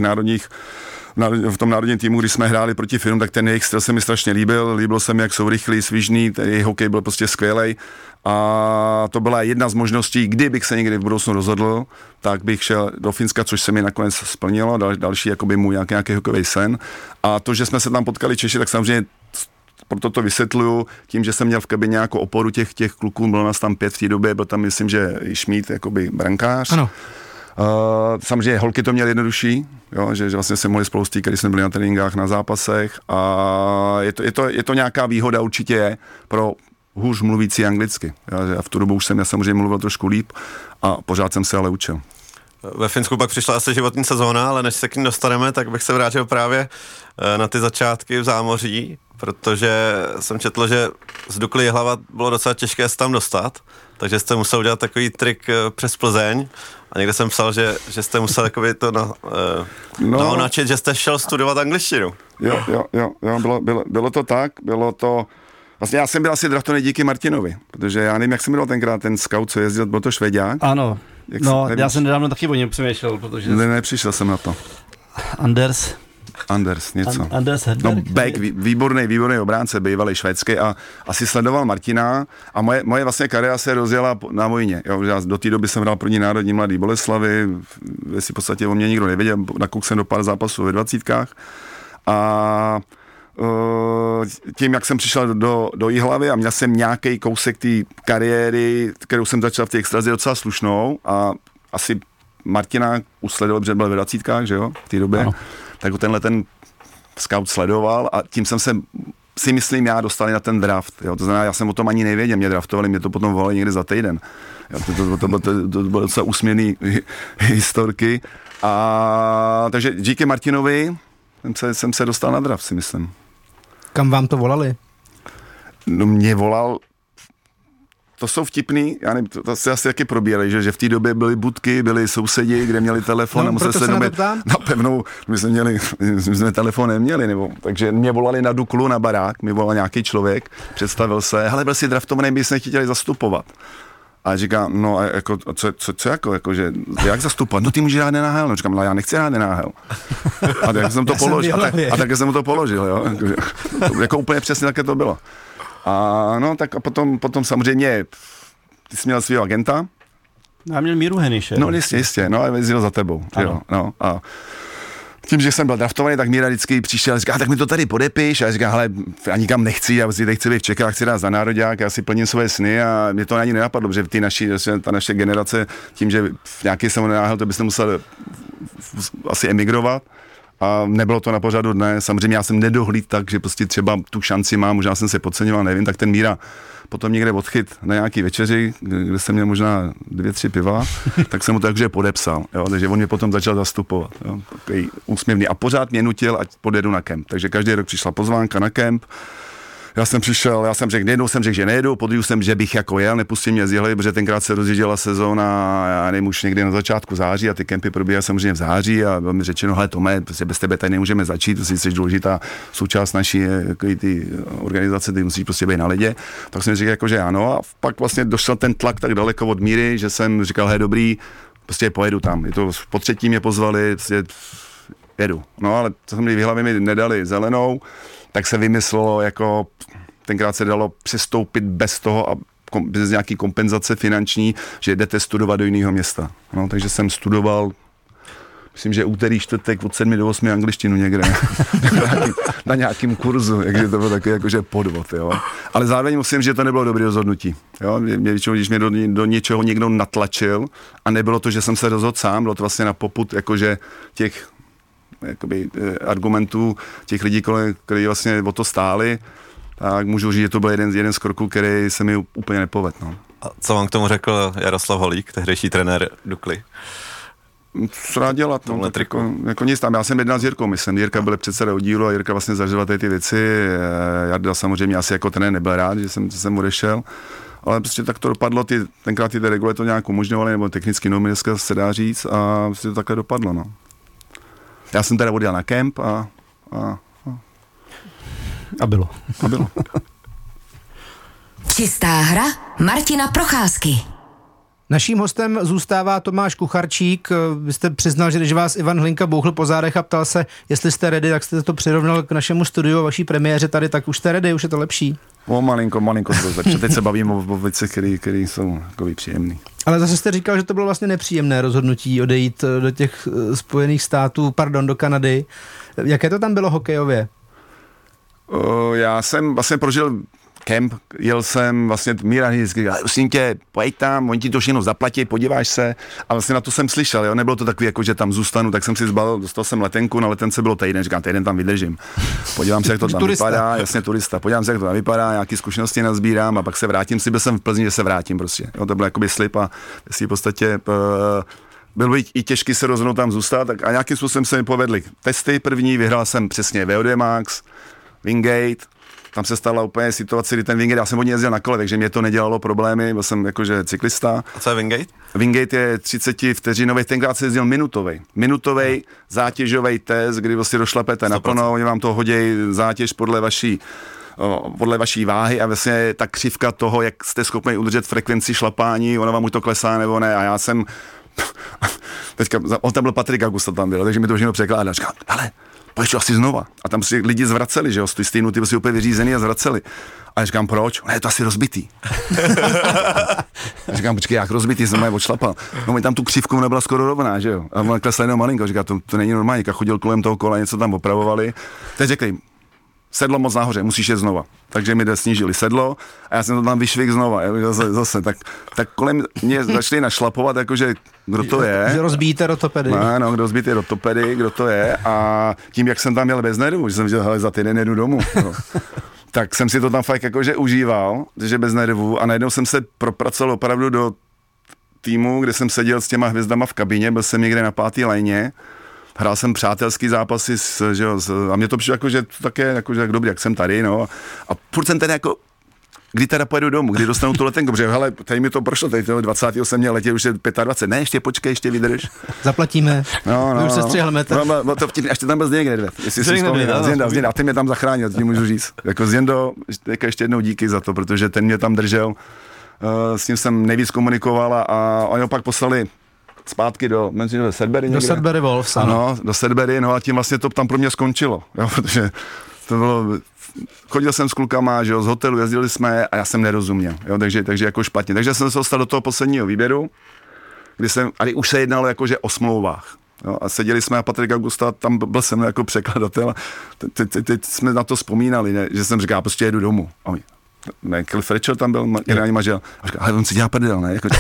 v tom národním týmu, když jsme hráli proti Finům, tak ten jejich styl se mi strašně líbil se mi, jak jsou rychlí, svižní, ten jejich hokej byl prostě skvělej a to byla jedna z možností, kdybych se někdy v budoucnu rozhodl, tak bych šel do Finska, což se mi nakonec splnilo, další jakoby můj nějaký hokejový sen a to, že jsme se tam potkali Češi, tak samozřejmě proto to vysvětluju, tím, že jsem měl v kabině nějakou oporu těch kluků, bylo nás tam 5 v té době, byl tam, myslím, že i Šmíd, jakoby brankář. Ano. Samozřejmě holky to měly jednodušší, jo, že vlastně se mohli spolu stýkat, když jsme byli na tréninkách, na zápasech a je to nějaká výhoda určitě je pro hůř mluvící anglicky. A v tu dobu už jsem já samozřejmě mluvil trošku líp a pořád jsem se ale učil. Ve Finsku pak přišla asi životní sezóna, ale než se k ní dostaneme, tak bych se vrátil právě na ty začátky v zámoří, protože jsem četl, že z Dukly Jihlava bylo docela těžké se tam dostat, takže jste musel udělat takový trik přes Plzeň a někde jsem psal, že jste musel takový to naonačit, že jste šel studovat angličtinu. Jo, bylo to tak, vlastně já jsem byl asi draftovaný díky Martinovi, protože já nevím, jak jsem byl tenkrát ten scout, co jezdil, byl to Švéďák. Ano, já jsem nedávno taky o něm přemýšlel, protože... Nepřišel jsem na to. Anders, něco. Anders Hedberg. No, Beck, výborný obránce, bývalý švédský a asi sledoval Martina a moje vlastně kariéra se rozjela na vojně. Jo, já do té doby jsem hrál první národní Mladý Boleslavy, jestli v podstatě o mě nikdo nevěděl, nakouk jsem do pár zápasů ve 20. A tím, jak jsem přišel do Jihlavy a měl jsem nějaký kousek té kariéry, kterou jsem začal v té extraze docela slušnou a asi Martina usledoval, protože byl ve 20, že jo, v té době, ano. Tak tenhle ten scout sledoval a tím jsem se si myslím já dostali na ten draft, jo, to znamená, já jsem o tom ani nevěděl, mě draftovali, mě to potom volali někde za týden, jo, to bylo docela úsměvný historky a takže díky Martinovi jsem se dostal na draft, si myslím. Kam vám to volali? No mě volal, to jsou vtipný, já nevím, to se asi taky probírali, že v té době byly budky, byli sousedi, kde měli telefon a museli se domít na pevnou, my jsme telefon neměli, takže mě volali na Duklu, na barák, mi volal nějaký člověk, představil se, hele, byl si draftovaný, my jsme chtěli zastupovat. A říká, no a jako, co jako, že jak zastupovat? No ty můžeš hrát NHL. No říkám, já nechci hrát NHL. A tak jsem to položil. A tak jsem mu to položil, jo. Jako úplně přesně také to bylo. A no, tak a potom samozřejmě, ty jsi měl svého agenta. Já měl Míru Heniše. No jistě, no a jezdil za tebou. Jo, no, a tím, že jsem byl draftovaný, tak Míra vždycky přišel a říká, tak mi to tady podepiš. A já říkám, hele, já nikam nechci, já tady chci být v Čechách, chci dát za nároďák, já si plním své sny a mě to ani nenapadlo, protože ta naše generace, tím, že v nějaký jsem nenáhel, to byste musel asi emigrovat. A nebylo to na pořadu dne, samozřejmě já jsem nedohlíd tak, že prostě třeba tu šanci mám, možná jsem se podceňoval, nevím, tak ten Míra potom někde odchyt na nějaký večeři, kde jsem měl možná 2-3 piva, tak jsem mu takže podepsal, jo, takže on mě potom začal zastupovat, jo, takový úsměvný a pořád mě nutil, ať podjedu na kemp, takže každý rok přišla pozvánka na kemp. Já jsem řekl, jednou jsem řekl, že nejedu, podruhé jsem, že bych jako jel, nepustím mě z Jihlavy, protože tenkrát se rozjížděla sezóna, já nevím, už někdy na začátku září a ty kempy probíhaly samozřejmě v září a bylo mi řečeno, hele Tome, prostě bez tebe tady nemůžeme začít, to jsi důležitá součást naší ty organizace, ty musíš prostě být na ledě. Tak jsem říkal, jako, že ano a pak vlastně došel ten tlak tak daleko od Míry, že jsem říkal, hej dobrý, prostě pojedu tam. Je to po třetí mě pozvali, prostě jedu. No ale to jsem v Jihlavě mi nedali zelenou, tak se vymyslelo, jako tenkrát se dalo přestoupit bez toho a bez nějaký kompenzace finanční, že jdete studovat do jiného města. No, takže jsem studoval, myslím, že úterý, čtvrtek od 7 do 8 angličtinu někde na nějakým kurzu, takže to bylo taky jakože podvod, jo. Ale zároveň musím, že to nebylo dobré rozhodnutí. Jo. Když mě do něčeho někdo natlačil a nebylo to, že jsem se rozhodl sám, bylo to vlastně na popud jakože těch jakoby, argumentů těch lidí, kteří vlastně o to stáli. tak můžu říct, že to byl jeden z kroků, který se mi úplně nepovedl. No. A co vám k tomu řekl Jaroslav Holík, tehdejší trenér Dukly? Co rád dělat, no, tak jako nic tam. Já jsem jednal s Jirkou, myslím. Jirka byl předseda oddílu a Jirka vlastně zažíval ty věci. Jarda samozřejmě asi jako trenér nebyl rád, že jsem odešel. Ale prostě tak to dopadlo, tenkrát ty regule to nějak umožňovaly, nebo technicky normy dneska se dá říct a prostě to takhle dopadlo, no. Já jsem teda odjel na kemp a bylo. Čistá hra Martina Procházky. Naším hostem zůstává Tomáš Kucharčík. Vy jste přiznal, že když vás Ivan Hlinka bouchl po zádech a ptal se, jestli jste ready, tak jste to přirovnal k našemu studiu a vaší premiéře tady, tak už jste ready, už je to lepší. Malinko to zlepší. Teď se bavím o věcech, které jsou takový příjemný. Ale zase jste říkal, že to bylo vlastně nepříjemné rozhodnutí odejít do těch Spojených států, do Kanady. Jaké to tam bylo hokejově? Já jsem vlastně prožil kemp, jel jsem vlastně Míra vždycky, prosím tě, pojď tam, oni ti to všechno zaplatí, podíváš se a vlastně na to jsem slyšel, jo, nebylo to takový, jako že tam zůstanu, tak jsem si zbalil, dostal jsem letenku, na letence bylo týden, říkám, týden tam vydržím, podívám se, jak to tam vypadá, jasně turista, podívám se, jak to tam vypadá, nějaký zkušenosti nazbírám a pak se vrátím, slíbil jsem v Plzni, že se vrátím prostě, jo, to byl jakoby slib a jestli v podstatě bylo i těžký se rozhodnout tam zůstat, tak a nějakým způsobem se mi povedly testy první, vyhrál jsem přesně VO2 Max, Wingate. Tam se stala úplně situace, kdy ten Wingate, já jsem hodně jezdil na kole, takže mě to nedělalo problémy, byl jsem jakože cyklista. A co je Wingate? Wingate je 30 vteřinový, tenkrát se jezdil minutový zátěžový test, kdy vlastně došlapete naplno, oni vám to hodí zátěž podle vaší váhy a vlastně ta křivka toho, jak jste schopni udržet frekvenci šlapání, ona vám už to klesá nebo ne a já jsem, teďka, on tam byl Patrik Augusta tam byl, takže mi to všechno překládá, říkám, hele, pojď asi znova. A tam si lidi zvraceli, že jo, z té nuty byli úplně vyřízený a zvraceli. A já říkám, proč? Ne, je to asi rozbitý. A říkám, počkej, jak rozbitý, jsem je odšlapal. No, mi tam tu křivku nebyla skoro rovná, že jo. A ona klesla jenom malinko, říká, to není normální, jak chodil kolem toho kola, něco tam opravovali. Teď řekli, sedlo moc nahoře, musíš je znova. Takže mi snížili sedlo a já jsem to tam vyšvih znova, zase. Tak kolem mě začali našlapovat, jakože kdo to je. Že rozbíjíte rotopedy. No, kdo rozbíjíte rotopedy, kdo to je a tím, jak jsem tam měl bez nervů, že jsem říkal, hele, za týden jedu domů. No. Tak jsem si to tam fakt jakože užíval, že bez nervů a najednou jsem se propracoval opravdu do týmu, kde jsem seděl s těma hvězdama v kabině, byl jsem někde na 5. lajně. Hrál jsem přátelský zápasy a mě to přišlo jako, že to také jako, že jak dobrý, jak jsem tady, no. A furt jsem ten jako, kdy teda pojedu domů, kdy dostanu tu letenku, protože hele, tady mi to prošlo, tady 20. jsem měl letět, už je 25, ne, ještě počkej, ještě vydrž. Zaplatíme, už se střihlmete. No, to ještě tam byl Zdeněk Nedvěd, jestli si vzpomínám, Zjenda, a ty mě tam zachránil, tím můžu říct. Jako Zjendo, ještě jednou díky za to, protože ten mě tam držel, s ním jsem nejvíc komunikoval a oni ho pak poslali zpátky do Sudbury někde. Do Sudbury Wolves, ano. Do Sudbury, no a tím vlastně to tam pro mě skončilo, jo, protože to bylo, chodil jsem s klukama, že jo, z hotelu, jezdili jsme a já jsem nerozuměl, jo, takže jako špatně. Takže jsem se dostal do toho posledního výběru, ale už se jednalo jakože o smlouvách. Jo, a seděli jsme a Patrik Augusta, tam byl jsem jako překladatel a teď jsme na to vzpomínali, ne, že jsem říkal, prostě jedu domů. Ne, Cliff Richard tam byl generální mažel. A říkal, ale on si dělá prdel, ne? Jako,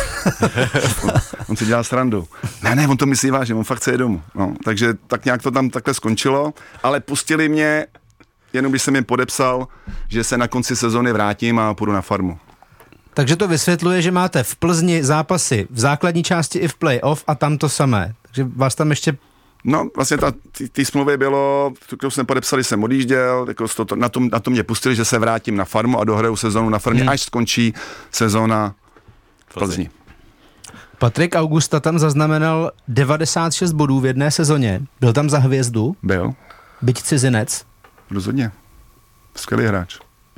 on si dělá srandu. Ne, on to myslí vážně, on fakt chce jít domů. No, takže tak nějak to tam takhle skončilo, ale pustili mě, jenom když jsem jim podepsal, že se na konci sezóny vrátím a půjdu na farmu. Takže to vysvětluje, že máte v Plzni zápasy v základní části i v play-off a tam to samé. Takže vás tam ještě... No, vlastně ty smlouvy bylo, kterou jsme podepsali, jsem odjížděl, jako na to mě pustili, že se vrátím na farmu a dohraju sezónu na farmě, až skončí sezóna v Plzni. Patrik Augusta tam zaznamenal 96 bodů v jedné sezóně. Byl tam za hvězdu? Byl. Byť cizinec? Rozhodně. Skvělý hráč.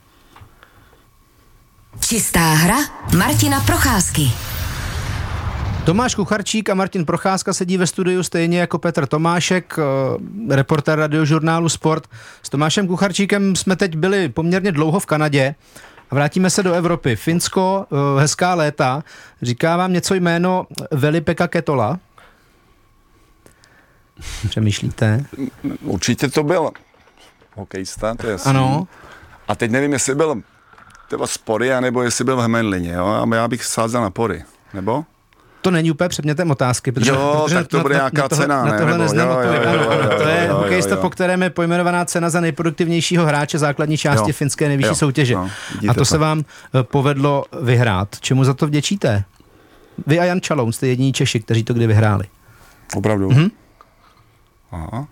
Čistá hra Martina Procházky. Tomáš Kucharčík a Martin Procházka sedí ve studiu stejně jako Petr Tomášek, reportér Radiožurnálu Sport. S Tomášem Kucharčíkem jsme teď byli poměrně dlouho v Kanadě a vrátíme se do Evropy. Finsko, hezká léta. Říká vám něco jméno Veli-Pekka Ketola? Přemýšlíte? Určitě to byl hokejista, to je jasný. Ano. A teď nevím, jestli byl z Pory, anebo jestli byl v Hemenlině, jo? A já bych sázel na Pory, nebo? To není úplně předmětem otázky. Protože tak to bude nějaká cena, ne? Na tohle neznám odpověď. To je hokejista, po kterém je pojmenovaná cena za nejproduktivnějšího hráče základní části finské nejvyšší soutěže. A to se vám povedlo vyhrát. Čemu za to vděčíte? Vy a Jan Čaloun jste jediní Češi, kteří to kdy vyhráli. Opravdu? Aha.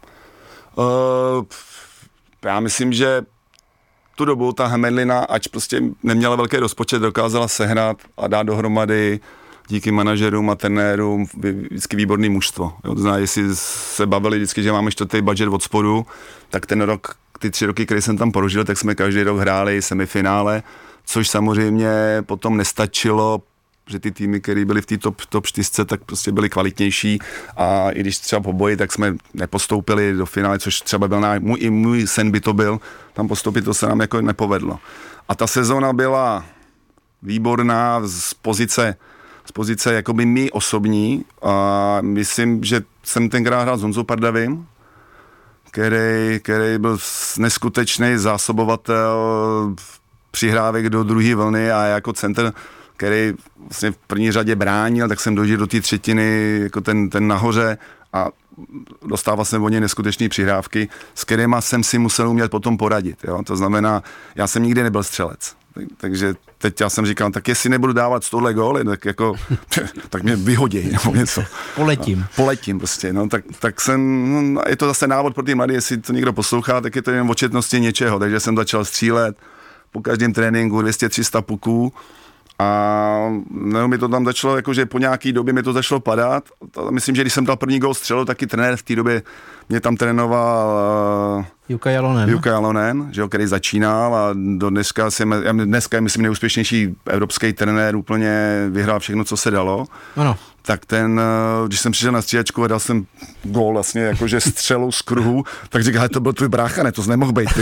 Já myslím, že tu dobu ta Hamelina, ač prostě neměla velký rozpočet, dokázala sehnat a dát dohromady díky manažerům a trenérům vždycky výborný mužstvo. Jo, to znamená, jestli se bavili vždycky, že máme 4. budget od spodu, tak ten rok, ty 3 roky, které jsem tam prožil, tak jsme každý rok hráli semifinále, což samozřejmě potom nestačilo, že ty týmy, které byly v té top 4, tak prostě byly kvalitnější a i když třeba po boji, tak jsme nepostoupili do finále, což třeba byl můj sen by to byl, tam postoupit, to se nám jako nepovedlo. A ta sezóna byla výborná z pozice jakoby my osobní a myslím, že jsem tenkrát hrál s Honzou Pardavým, který byl neskutečný zásobovatel přihrávek do druhé vlny a jako center, který vlastně v první řadě bránil, tak jsem dožil do té třetiny jako ten nahoře a dostával jsem od něj neskutečné přihrávky, s kterýma jsem si musel umět potom poradit. Jo? To znamená, já jsem nikdy nebyl střelec. Takže teď já jsem říkal, tak jestli nebudu dávat 100 góly, tak jako, tak mě vyhodí nebo něco. Poletím prostě, no, tak jsem, no, je to zase návod pro ty mladí, jestli to někdo poslouchá, tak je to jen o četnosti něčeho, takže jsem začal střílet po každém tréninku 200-300 puků a no, mi to tam začalo, jakože po nějaký době mi to začalo padat. Myslím, že když jsem dal první gól střelu, taky trenér v té době mě tam trénoval Jukka Jalonen, že jo, který začínal a do dneska je, myslím, nejúspěšnější evropský trenér, úplně vyhrál všechno, co se dalo. Ano. Tak když jsem přišel na střídačku a dal jsem gól vlastně jakože střelu z kruhu, tak říkal, to byl tvůj brácha, ne, to nemohl být.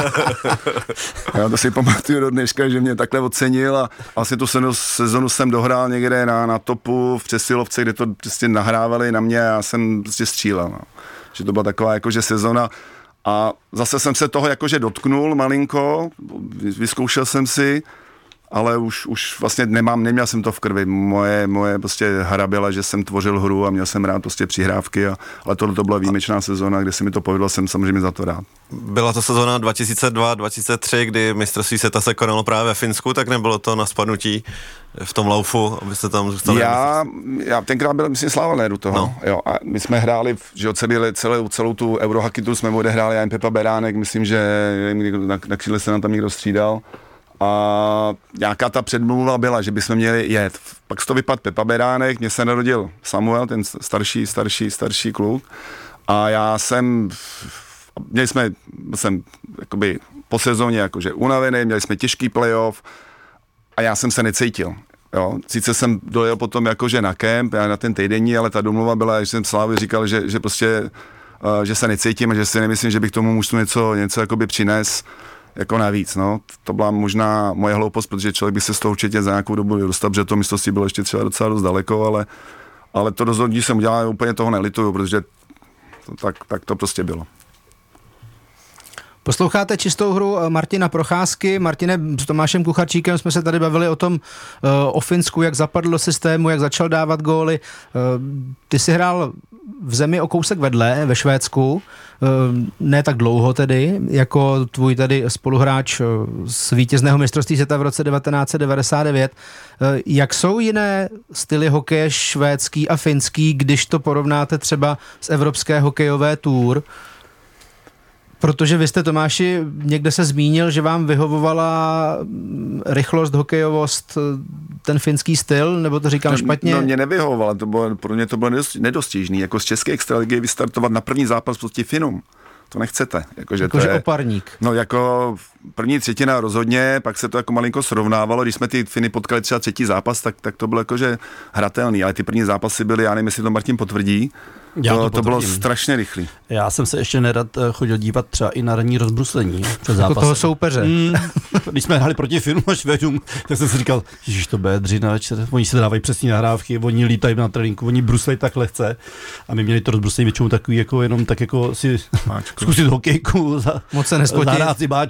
Já to si pamatuju do dneška, že mě takhle ocenil a vlastně tu sezonu jsem dohrál někde na topu v Přesilovce, kde to prostě nahrávali na mě a já jsem prostě střílel. No. Že to byla taková jakože sezona a zase jsem se toho jakože dotknul malinko, vyzkoušel jsem si, ale už vlastně neměl jsem to v krvi. Moje prostě hra byla, že jsem tvořil hru a měl jsem rád prostě přihrávky, ale tohle to byla výjimečná sezóna, kde se mi to povedlo, jsem samozřejmě za to rád. Byla to sezóna 2002-2003, kdy mistrovství světa se konalo právě ve Finsku, tak nebylo to na spadnutí v tom laufu, abyste tam zůstali? Já tenkrát byl, myslím, Sláva Neru toho. No. Jo, a my jsme hráli, že celou tu Eurohockey jsme odehráli, já jen Pepa Beránek, myslím, že na křídle se nám tam někdo střídal. A nějaká ta předmluva byla, že bychom měli jet. Pak z toho vypadl Pepa Beránek, mě se narodil Samuel, ten starší kluk. A já jsem jakoby po sezóně jakože unavený, měli jsme těžký playoff a já jsem se necítil. Jo. Sice jsem dojel potom jakože na kemp, na ten týdenní, ale ta domluva byla, že jsem Slávy říkal, že prostě, že se necítím a že si nemyslím, že bych tomu mužstvu něco jakoby přines jako navíc, no. To byla možná moje hloupost, protože člověk by se z toho určitě za nějakou dobu dostal, protože to mistrovství bylo ještě třeba docela dost daleko, ale to rozhodnutí jsem udělal, úplně toho nelituju, protože tak to prostě bylo. Posloucháte Čistou hru Martina Procházky. Martine, s Tomášem Kucharčíkem jsme se tady bavili o Finsku, jak zapadl do systému, jak začal dávat góly. Ty jsi hrál v zemi o kousek vedle, ve Švédsku, ne tak dlouho tedy, jako tvůj tady spoluhráč z vítězného mistrovství světa v roce 1999. Jak jsou jiné styly hokeje švédský a finský, když to porovnáte třeba s Evropské hokejové tour? Protože vy jste, Tomáši, někde se zmínil, že vám vyhovovala rychlost, hokejovost, ten finský styl, nebo to říkám špatně? No, mě nevyhovovala, pro mě to bylo nedostižný. Jako z české extraligy vystartovat na první zápas proti Finům. To nechcete. Jakože oparník. No jako první třetina rozhodně, pak se to jako malinko srovnávalo, když jsme ty Finy potkali třeba třetí zápas, tak to bylo jakože hratelný, ale ty první zápasy byly, já nevím, jestli to Martin potvrdí, to bylo strašně rychlý. Já jsem se ještě nerad chodil dívat třeba i na ranní rozbruslení před zápasem. Jako toho soupeře. Když jsme hráli proti Finům a Švédům, tak jsem si říkal, ježiš, to bude dřina večer, oni se dávají přesně nahrávky, oni lítají na tréninku, oni bruslej tak lehce a my měli to rozbruslení většinou takový, jako jenom tak jako si zkusit hokejku, zahrát si báčko,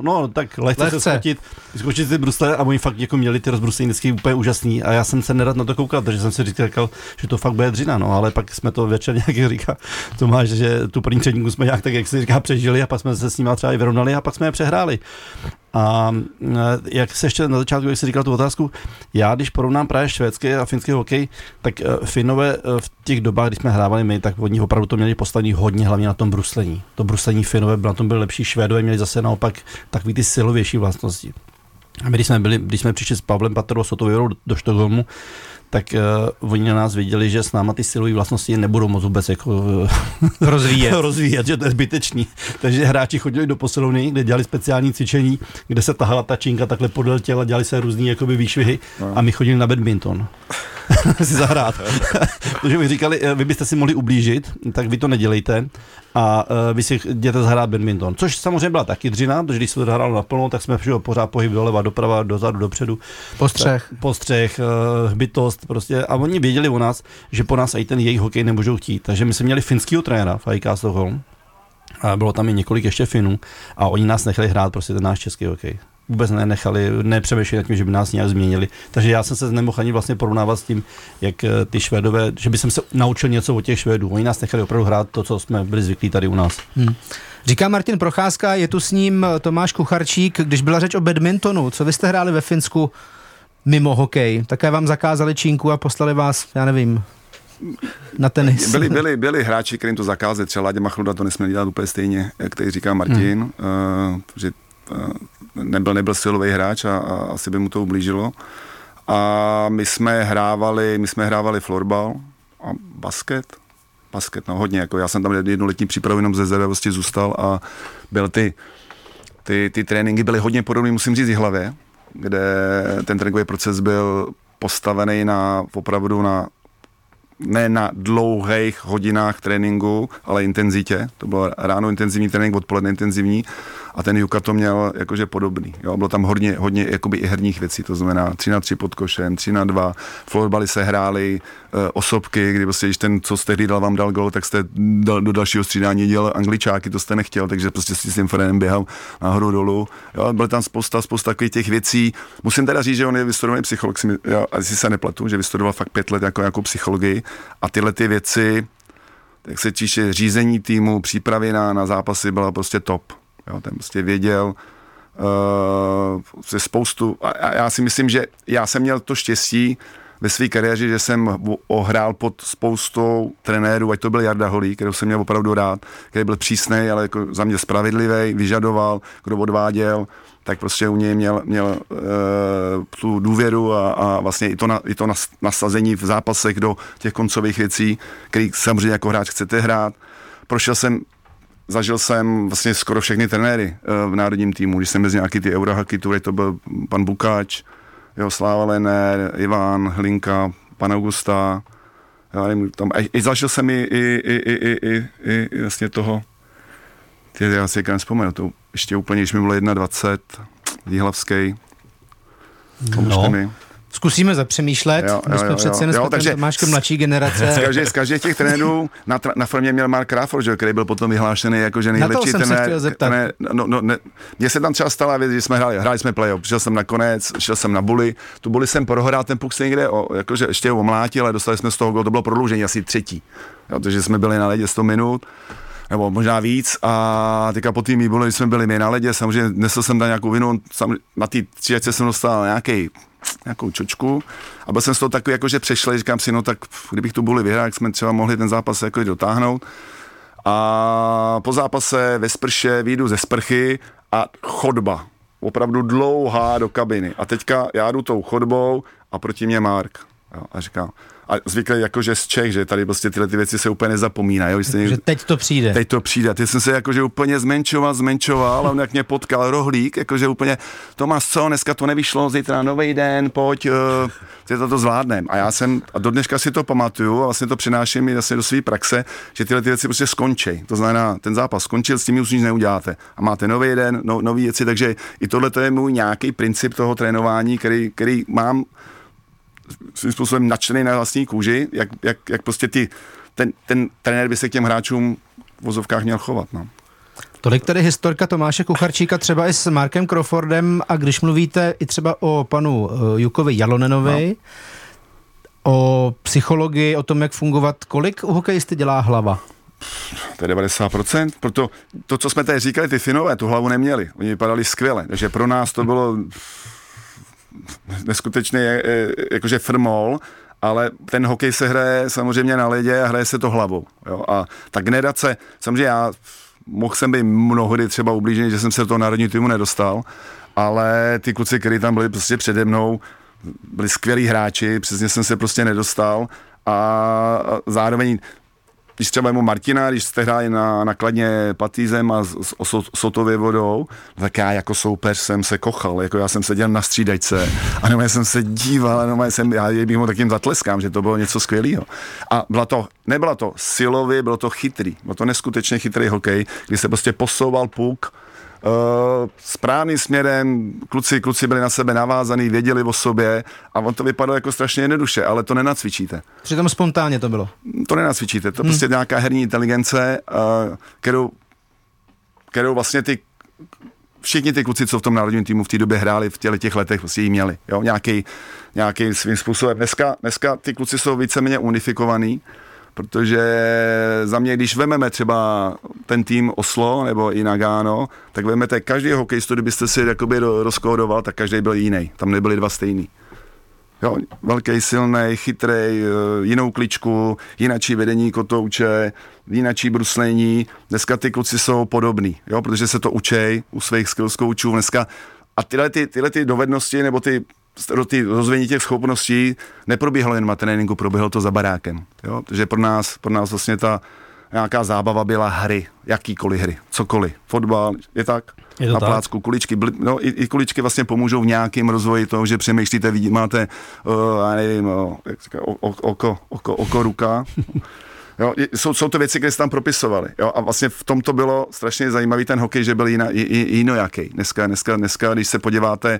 No, tak lehce se skočit ty brusle a oni fakt jako měli ty rozbruslení vždycky úplně úžasný a já jsem se nerad na to koukal, takže jsem si říkal, že to fakt bude dřina, no, ale pak jsme to večer nějak říká Tomáš, že tu první třetinku jsme nějak tak, jak se říká, přežili a pak jsme se s nimi třeba i vyrovnali a pak jsme je přehráli. A jak se ještě na začátku, jak jsi říkal tu otázku, já když porovnám právě švédský a finský hokej, tak Finové v těch dobách, když jsme hrávali my, tak od nich opravdu to měli postavený hodně, hlavně na tom bruslení. To bruslení Finové na tom byly lepší, Švédové měli zase naopak takový ty silovější vlastnosti. A my, když jsme přišli s Pavlem Patrou Sotověrou do Štokholmu, tak oni na nás viděli, že s náma ty silové vlastnosti nebudou moc vůbec jako rozvíjet, že to je zbytečný. Takže hráči chodili do posilovny, kde dělali speciální cvičení, kde se tahala ta činka takhle podél těla, dělali se různý jakoby výšvihy a my chodili na badminton. si zahrát. Protože mi říkali, vy byste si mohli ublížit, tak vy to nedělejte a vy si jděte zahrát badminton. Což samozřejmě byla taky dřina, protože když se to hrálo naplno, tak jsme pořád pohyb doleva, doprava, dozadu, dopředu. Postřeh, hbitost prostě. A oni věděli o nás, že po nás i ten jejich hokej nemůžou chtít. Takže my jsme měli finskýho trenéra v IK Stockholm. A bylo tam i několik ještě Finů a oni nás nechali hrát prostě ten náš český hokej. Vůbec nepřemýšleli nad tím, že by nás nějak změnili. Takže já jsem se nemohl ani vlastně porovnávat s tím, jak ty Švédové, že by jsem se naučil něco od těch Švédů. Oni nás nechali opravdu hrát to, co jsme byli zvyklí tady u nás. Říká Martin Procházka, je tu s ním Tomáš Kucharčík. Když byla řeč o badmintonu, co vy jste hráli ve Finsku mimo hokej? Také vám zakázali čínku a poslali vás, já nevím, na tenis. Byli hráči, kterým to zakázali, třeba Láďa Machluda to nesměl dělat úplně stejně, jak tady říká Martin, že nebyl silový hráč a asi by mu to ublížilo. A my jsme hrávali florbal a basket, no hodně, jako já jsem tam jednu letní přípravu jenom ze zvědavosti zůstal a byl ty tréninky byly hodně podobný, musím říct, Jihlavě, kde ten tréninkový proces byl postavený opravdu ne na dlouhých hodinách tréninku, ale intenzitě. To byl ráno intenzivní trénink, odpoledne intenzivní a ten Juka to měl jakože podobný. Jo, bylo tam hodně jakoby i herních věcí, to znamená 3-3 pod košem, 3-2, florbaly se hrály, osobky, kdy prostě, když ten, co jste hlídal, vám dal gol, tak jste do dalšího střídání dělal angličáky, to jste nechtěl, takže prostě s tím Frenem běhal nahoru dolů. Jo, byl tam spousta takových těch věcí. Musím teda říct, že on je vystudovaný psycholog, asi se nepletu, že vystudoval fakt 5 let jako psychologii a tyhle ty věci, jak se týče řízení týmu, přípravy na zápasy, byla prostě top. Jo, ten prostě věděl spoustu a já si myslím, že já jsem měl to štěstí ve své kariéře, že jsem ohrál pod spoustou trenérů, ať to byl Jarda Holý, kterou jsem měl opravdu rád, který byl přísnej, ale jako za mě spravedlivý, vyžadoval, kdo odváděl, tak prostě u něj měl tu důvěru a vlastně i to nasazení v zápasech do těch koncových věcí, který samozřejmě jako hráč chcete hrát. Zažil jsem vlastně skoro všechny trenéry v národním týmu, když jsem mezi nějaký ty Eurohockey tury, to byl pan Bukáč, Sláva Lener, Ivan Hlinka, pan Augusta, zažil jsem i vlastně toho, já si jak vzpomenu, to ještě úplně, když mi bylo 21, Jihlavský, pomůžte mi. Zkusíme zapřemýšlet, my jsme přece jen s Tomáškem mladší generace. Z každých těch trenérů na formě měl Mark Crawford, který byl potom vyhlášený jako že nejlepší trenér. Mně se tam třeba stala věc, že jsme hráli jsme playoff, přišel jsem na konec, šel jsem na Bully, tu Bully jsem prohrál, ten puk se někde jakože ještě omlátil, ale dostali jsme z toho gol, to bylo prodloužení asi 3. Takže jsme byli na ledě 100 minut. Nebo možná víc a teďka po tým Bully, když jsme byli my na ledě, samozřejmě nesl jsem tam nějakou vinu, na té 3 jsem dostal nějakou čočku a byl jsem z toho takový, jakože přešlej, říkám si, no tak kdybych tu Bully vyhrál, tak jsme třeba mohli ten zápas jako dotáhnout a po zápase ve sprše vyjdu ze sprchy a chodba, opravdu dlouhá do kabiny a teďka já jdu tou chodbou a proti mě Mark a říkám, a zvyklý jakože z Čech, že tady prostě tyhle ty věci se úplně nezapomínají. Že teď to přijde. Teď jsem se jakože úplně zmenšoval a on jak mě potkal Rohlík, jakože úplně, Tomáš, co, dneska to nevyšlo, zítra nový den, pojď, to zvládnem. A do dneška si to pamatuju a vlastně to přináším i vlastně do své praxe, že tyhle ty věci prostě skončí. To znamená, ten zápas skončil, s tím už nic neuděláte. A máte nový den, nový věci, takže i tohle to je můj nějaký princip toho trénování, který mám svým způsobem načtený na vlastní kůži, jak prostě ten trenér by se k těm hráčům v vozovkách měl chovat. No. Tolik tedy historka Tomáše Kucharčíka třeba i s Markem Crawfordem, a když mluvíte i třeba o panu Jukovi Jalonenovi, o psychologii, o tom, jak fungovat, kolik u hokejisty dělá hlava? To je 90%, proto to, co jsme tady říkali, ty Finové tu hlavu neměli, oni vypadali skvěle, takže pro nás to bylo neskutečně jakože frmol, ale ten hokej se hraje samozřejmě na ledě a hraje se to hlavou. Jo? A ta generace, samozřejmě já mohl jsem být mnohdy třeba ublížený, že jsem se do toho národního týmu nedostal, ale ty kluci, kteří tam byli prostě přede mnou, byli skvělí hráči, přesně jsem se prostě nedostal a zároveň, když třeba jemu Martina, když jste hráli na Kladně Patýzem a s Sotově Vodou, tak já jako soupeř jsem se kochal, jako já jsem seděl na střídačce a normálně jsem se díval a já bych mu takým zatleskám, že to bylo něco skvělého. A nebyla to silově, bylo to chytrý, bylo to neskutečně chytrý hokej, kdy se prostě posouval puk správným směrem, kluci byli na sebe navázaný, věděli o sobě a on to vypadalo jako strašně jednoduše, ale to nenacvičíte. Přitom spontánně to bylo. To nenacvičíte, to prostě nějaká herní inteligence, kterou vlastně všichni ty kluci, co v tom národním týmu v té době hráli, v těch letech prostě ji měli. Jo? Nějaký svým způsobem. Dneska ty kluci jsou víceméně unifikovaný, protože za mě, když vememe třeba ten tým Oslo nebo i Nagano, tak vemete každý hokejistu, kdybyste si jakoby rozkódoval, tak každý byl jiný. Tam nebyli dva stejný. Jo, velký, silný, chytrej, jinou kličku, jinačí vedení kotouče, jinačí bruslení. Dneska ty kluci jsou podobný, jo, protože se to učej u svých skills coachů dneska. A tyhle ty dovednosti nebo ty rozvíjení těch schopností neprobíhalo jen na tréninku, proběhlo to za barákem. Jo? Takže pro nás vlastně ta nějaká zábava byla hry, jakýkoliv hry, cokoliv. Fotbal, je tak? Je to na tak? plácku, kuličky. I kuličky vlastně pomůžou v nějakém rozvoji toho, že přemýšlíte, máte, já nevím, oko, ruka. Jo, jsou to věci, které se tam propisovaly. Jo, a vlastně v tom to bylo strašně zajímavý ten hokej, že byl jinojaký. Dneska, když se podíváte,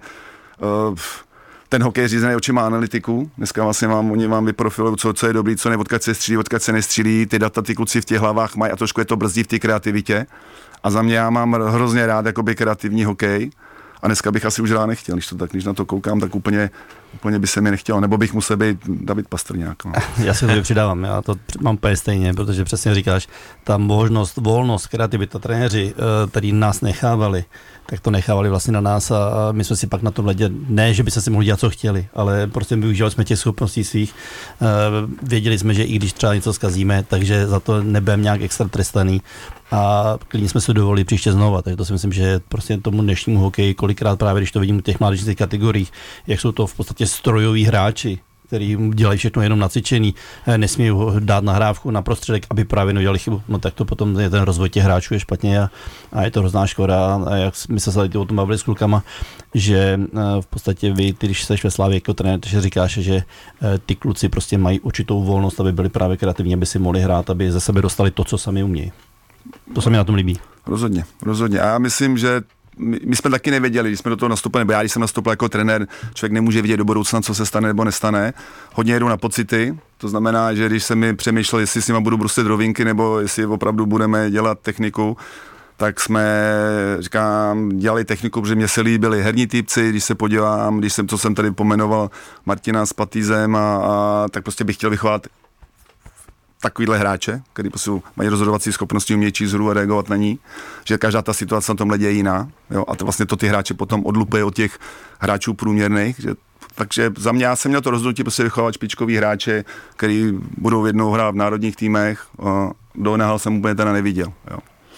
ten hokej je řízený očima analytiků. Dneska vlastně oni vám vyprofilují, co je dobrý, co ne, odkud se střílí, odkud se nestřílí. Ty data ty kluci v těch hlavách mají a trošku je to brzdí v té kreativitě. A za mě já mám hrozně rád jakoby kreativní hokej. A dneska bych asi už rád nechtěl, když na to koukám, tak úplně by se mi nechtělo, nebo bych musel být David Pastrňák. No. Já si to přidávám, já to mám úplně stejně, protože přesně říkáš, ta možnost, volnost, kreativita, trenéři, který nás nechávali, tak to nechávali vlastně na nás a my jsme si pak na tom ledě, ne, že by se si mohli dělat, co chtěli, ale prostě využívali jsme těch schopností svých, věděli jsme, že i když třeba něco zkazíme, takže za to nebudeme nějak extra trestaný a klidně jsme se dovolili příště znova, takže to si myslím, že prostě tomu dnešnímu hokeji, kolikrát právě, když to vidím v těch mládežnických kategoriích, jak jsou to v podstatě strojoví hráči, který dělají všechno jenom na cvičení, nesmí dát nahrávku na prostředek, aby právě neudělali chybu. No tak to potom je ten rozvoj těch hráčů je špatně a je to hrozná škoda. A jak my se o tom bavili s klukama, že v podstatě vy, když jsi ve Slávě jako trenér, že říkáš, že ty kluci prostě mají určitou volnost, aby byli právě kreativní, aby si mohli hrát, aby ze sebe dostali to, co sami umějí. To se mi na tom líbí. Rozhodně. A já myslím, že my jsme taky nevěděli, když jsme do toho nastoupili, nebo já, když jsem nastoupil jako trenér, člověk nemůže vidět do budoucna, co se stane nebo nestane. Hodně jedu na pocity, to znamená, že když jsem mi přemýšlel, jestli s nima budu bruslit rovinky, nebo jestli opravdu budeme dělat techniku, tak jsme, dělali techniku, protože mě se líbili herní týpci, když se podívám, co jsem tady pomenoval Martina s Patýzem a tak prostě bych chtěl vychovat takovýhle hráče, který prostě mají rozhodovací schopnosti, umějí číst hru a reagovat na ní, že každá ta situace na tom ledě je jiná, jo, a to vlastně to ty hráče potom odlupuje od těch hráčů průměrných, takže za mě já jsem měl to rozhodnutí prostě vychovat špičkový hráče, který budou jednou hrát v národních týmech, do NHL jsem úplně teda neviděl, jo.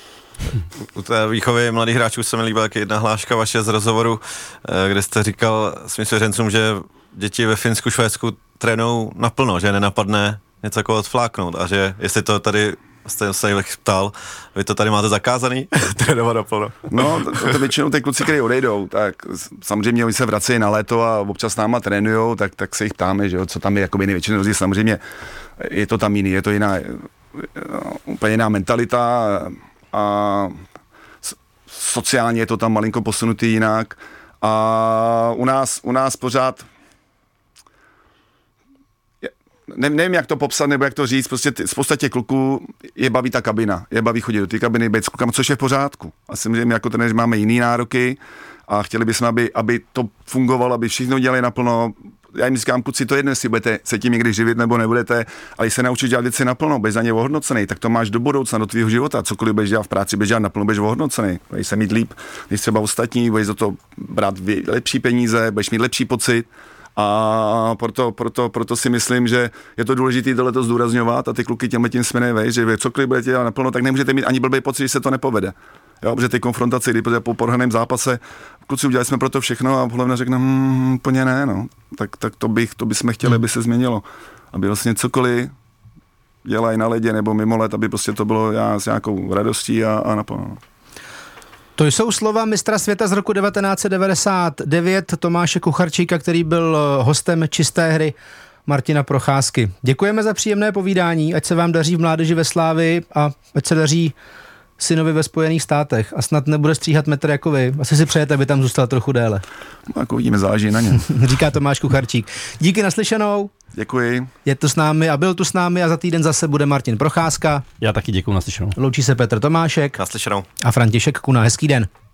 U té výchovy mladých hráčů se mi líbila taky jedna hláška vaše z rozhovoru, kde jste říkal svým svěřencům, že děti ve Finsku, Švédsku trénou naplno, že nenapadne něco jako odfláknout a že jestli to tady jste se ptal, vy to tady máte zakázaný trénovat naplno. No, to většinou ty kluci, kteří odejdou, tak samozřejmě oni se vracejí na léto a občas s náma trénujou, tak se jich ptáme, že jo, co tam je jakoby největší rozdíl. Samozřejmě je to tam jiný, je to jiná, úplně jiná mentalita a sociálně je to tam malinko posunutý jinak a u nás pořád nevím, jak to popsat, nebo jak to říct, prostě spousta těch kluků je baví ta kabina, je baví chodit do té kabiny, být s klukama, což je v pořádku. A samozřejmě jako trenéři máme jiný nároky a chtěli bychom, aby to fungovalo, aby všichni dělali naplno. Já jim říkám, kluci, to je jedno, jestli budete se tím někdy živit nebo nebudete, ale se naučit dělat věci naplno, bez za ně ohodnocený, tak to máš do budoucna, do tvého života, cokoliv budeš dělat v práci, budeš dělat naplno, budeš ohodnocený, budeš se mít líp, než třeba ostatní, budeš za to brát lepší peníze, budeš mít lepší pocit. A proto si myslím, že je to důležité tohleto zdůrazňovat a ty kluky tím směrem, že vy cokoliv budete dělat naplno, tak nemůžete mít ani blbý pocit, že se to nepovede. Jo, protože ty konfrontace, kdy po prohraném zápase, kluci udělali jsme pro to všechno a hlavně řekne, úplně ne, no. Tak to bychom chtěli, aby se změnilo. Aby vlastně cokoliv dělají na ledě nebo mimo led, aby prostě to bylo s nějakou radostí a naplno. To jsou slova mistra světa z roku 1999 Tomáše Kucharčíka, který byl hostem Čisté hry Martina Procházky. Děkujeme za příjemné povídání, ať se vám daří v mládeži ve Slávii a ať se daří synovi ve Spojených státech a snad nebude stříhat metr jako vy. Asi si přejete, aby tam zůstal trochu déle. No, jako vidíme, záleží na něm. Říká Tomáš Kucharčík. Díky, naslyšenou. Děkuji. Je tu s námi a byl tu s námi a za týden zase bude Martin Procházka. Já taky děkuji, naslyšenou. Loučí se Petr Tomášek. Naslyšenou. A František Kuna. Hezký den.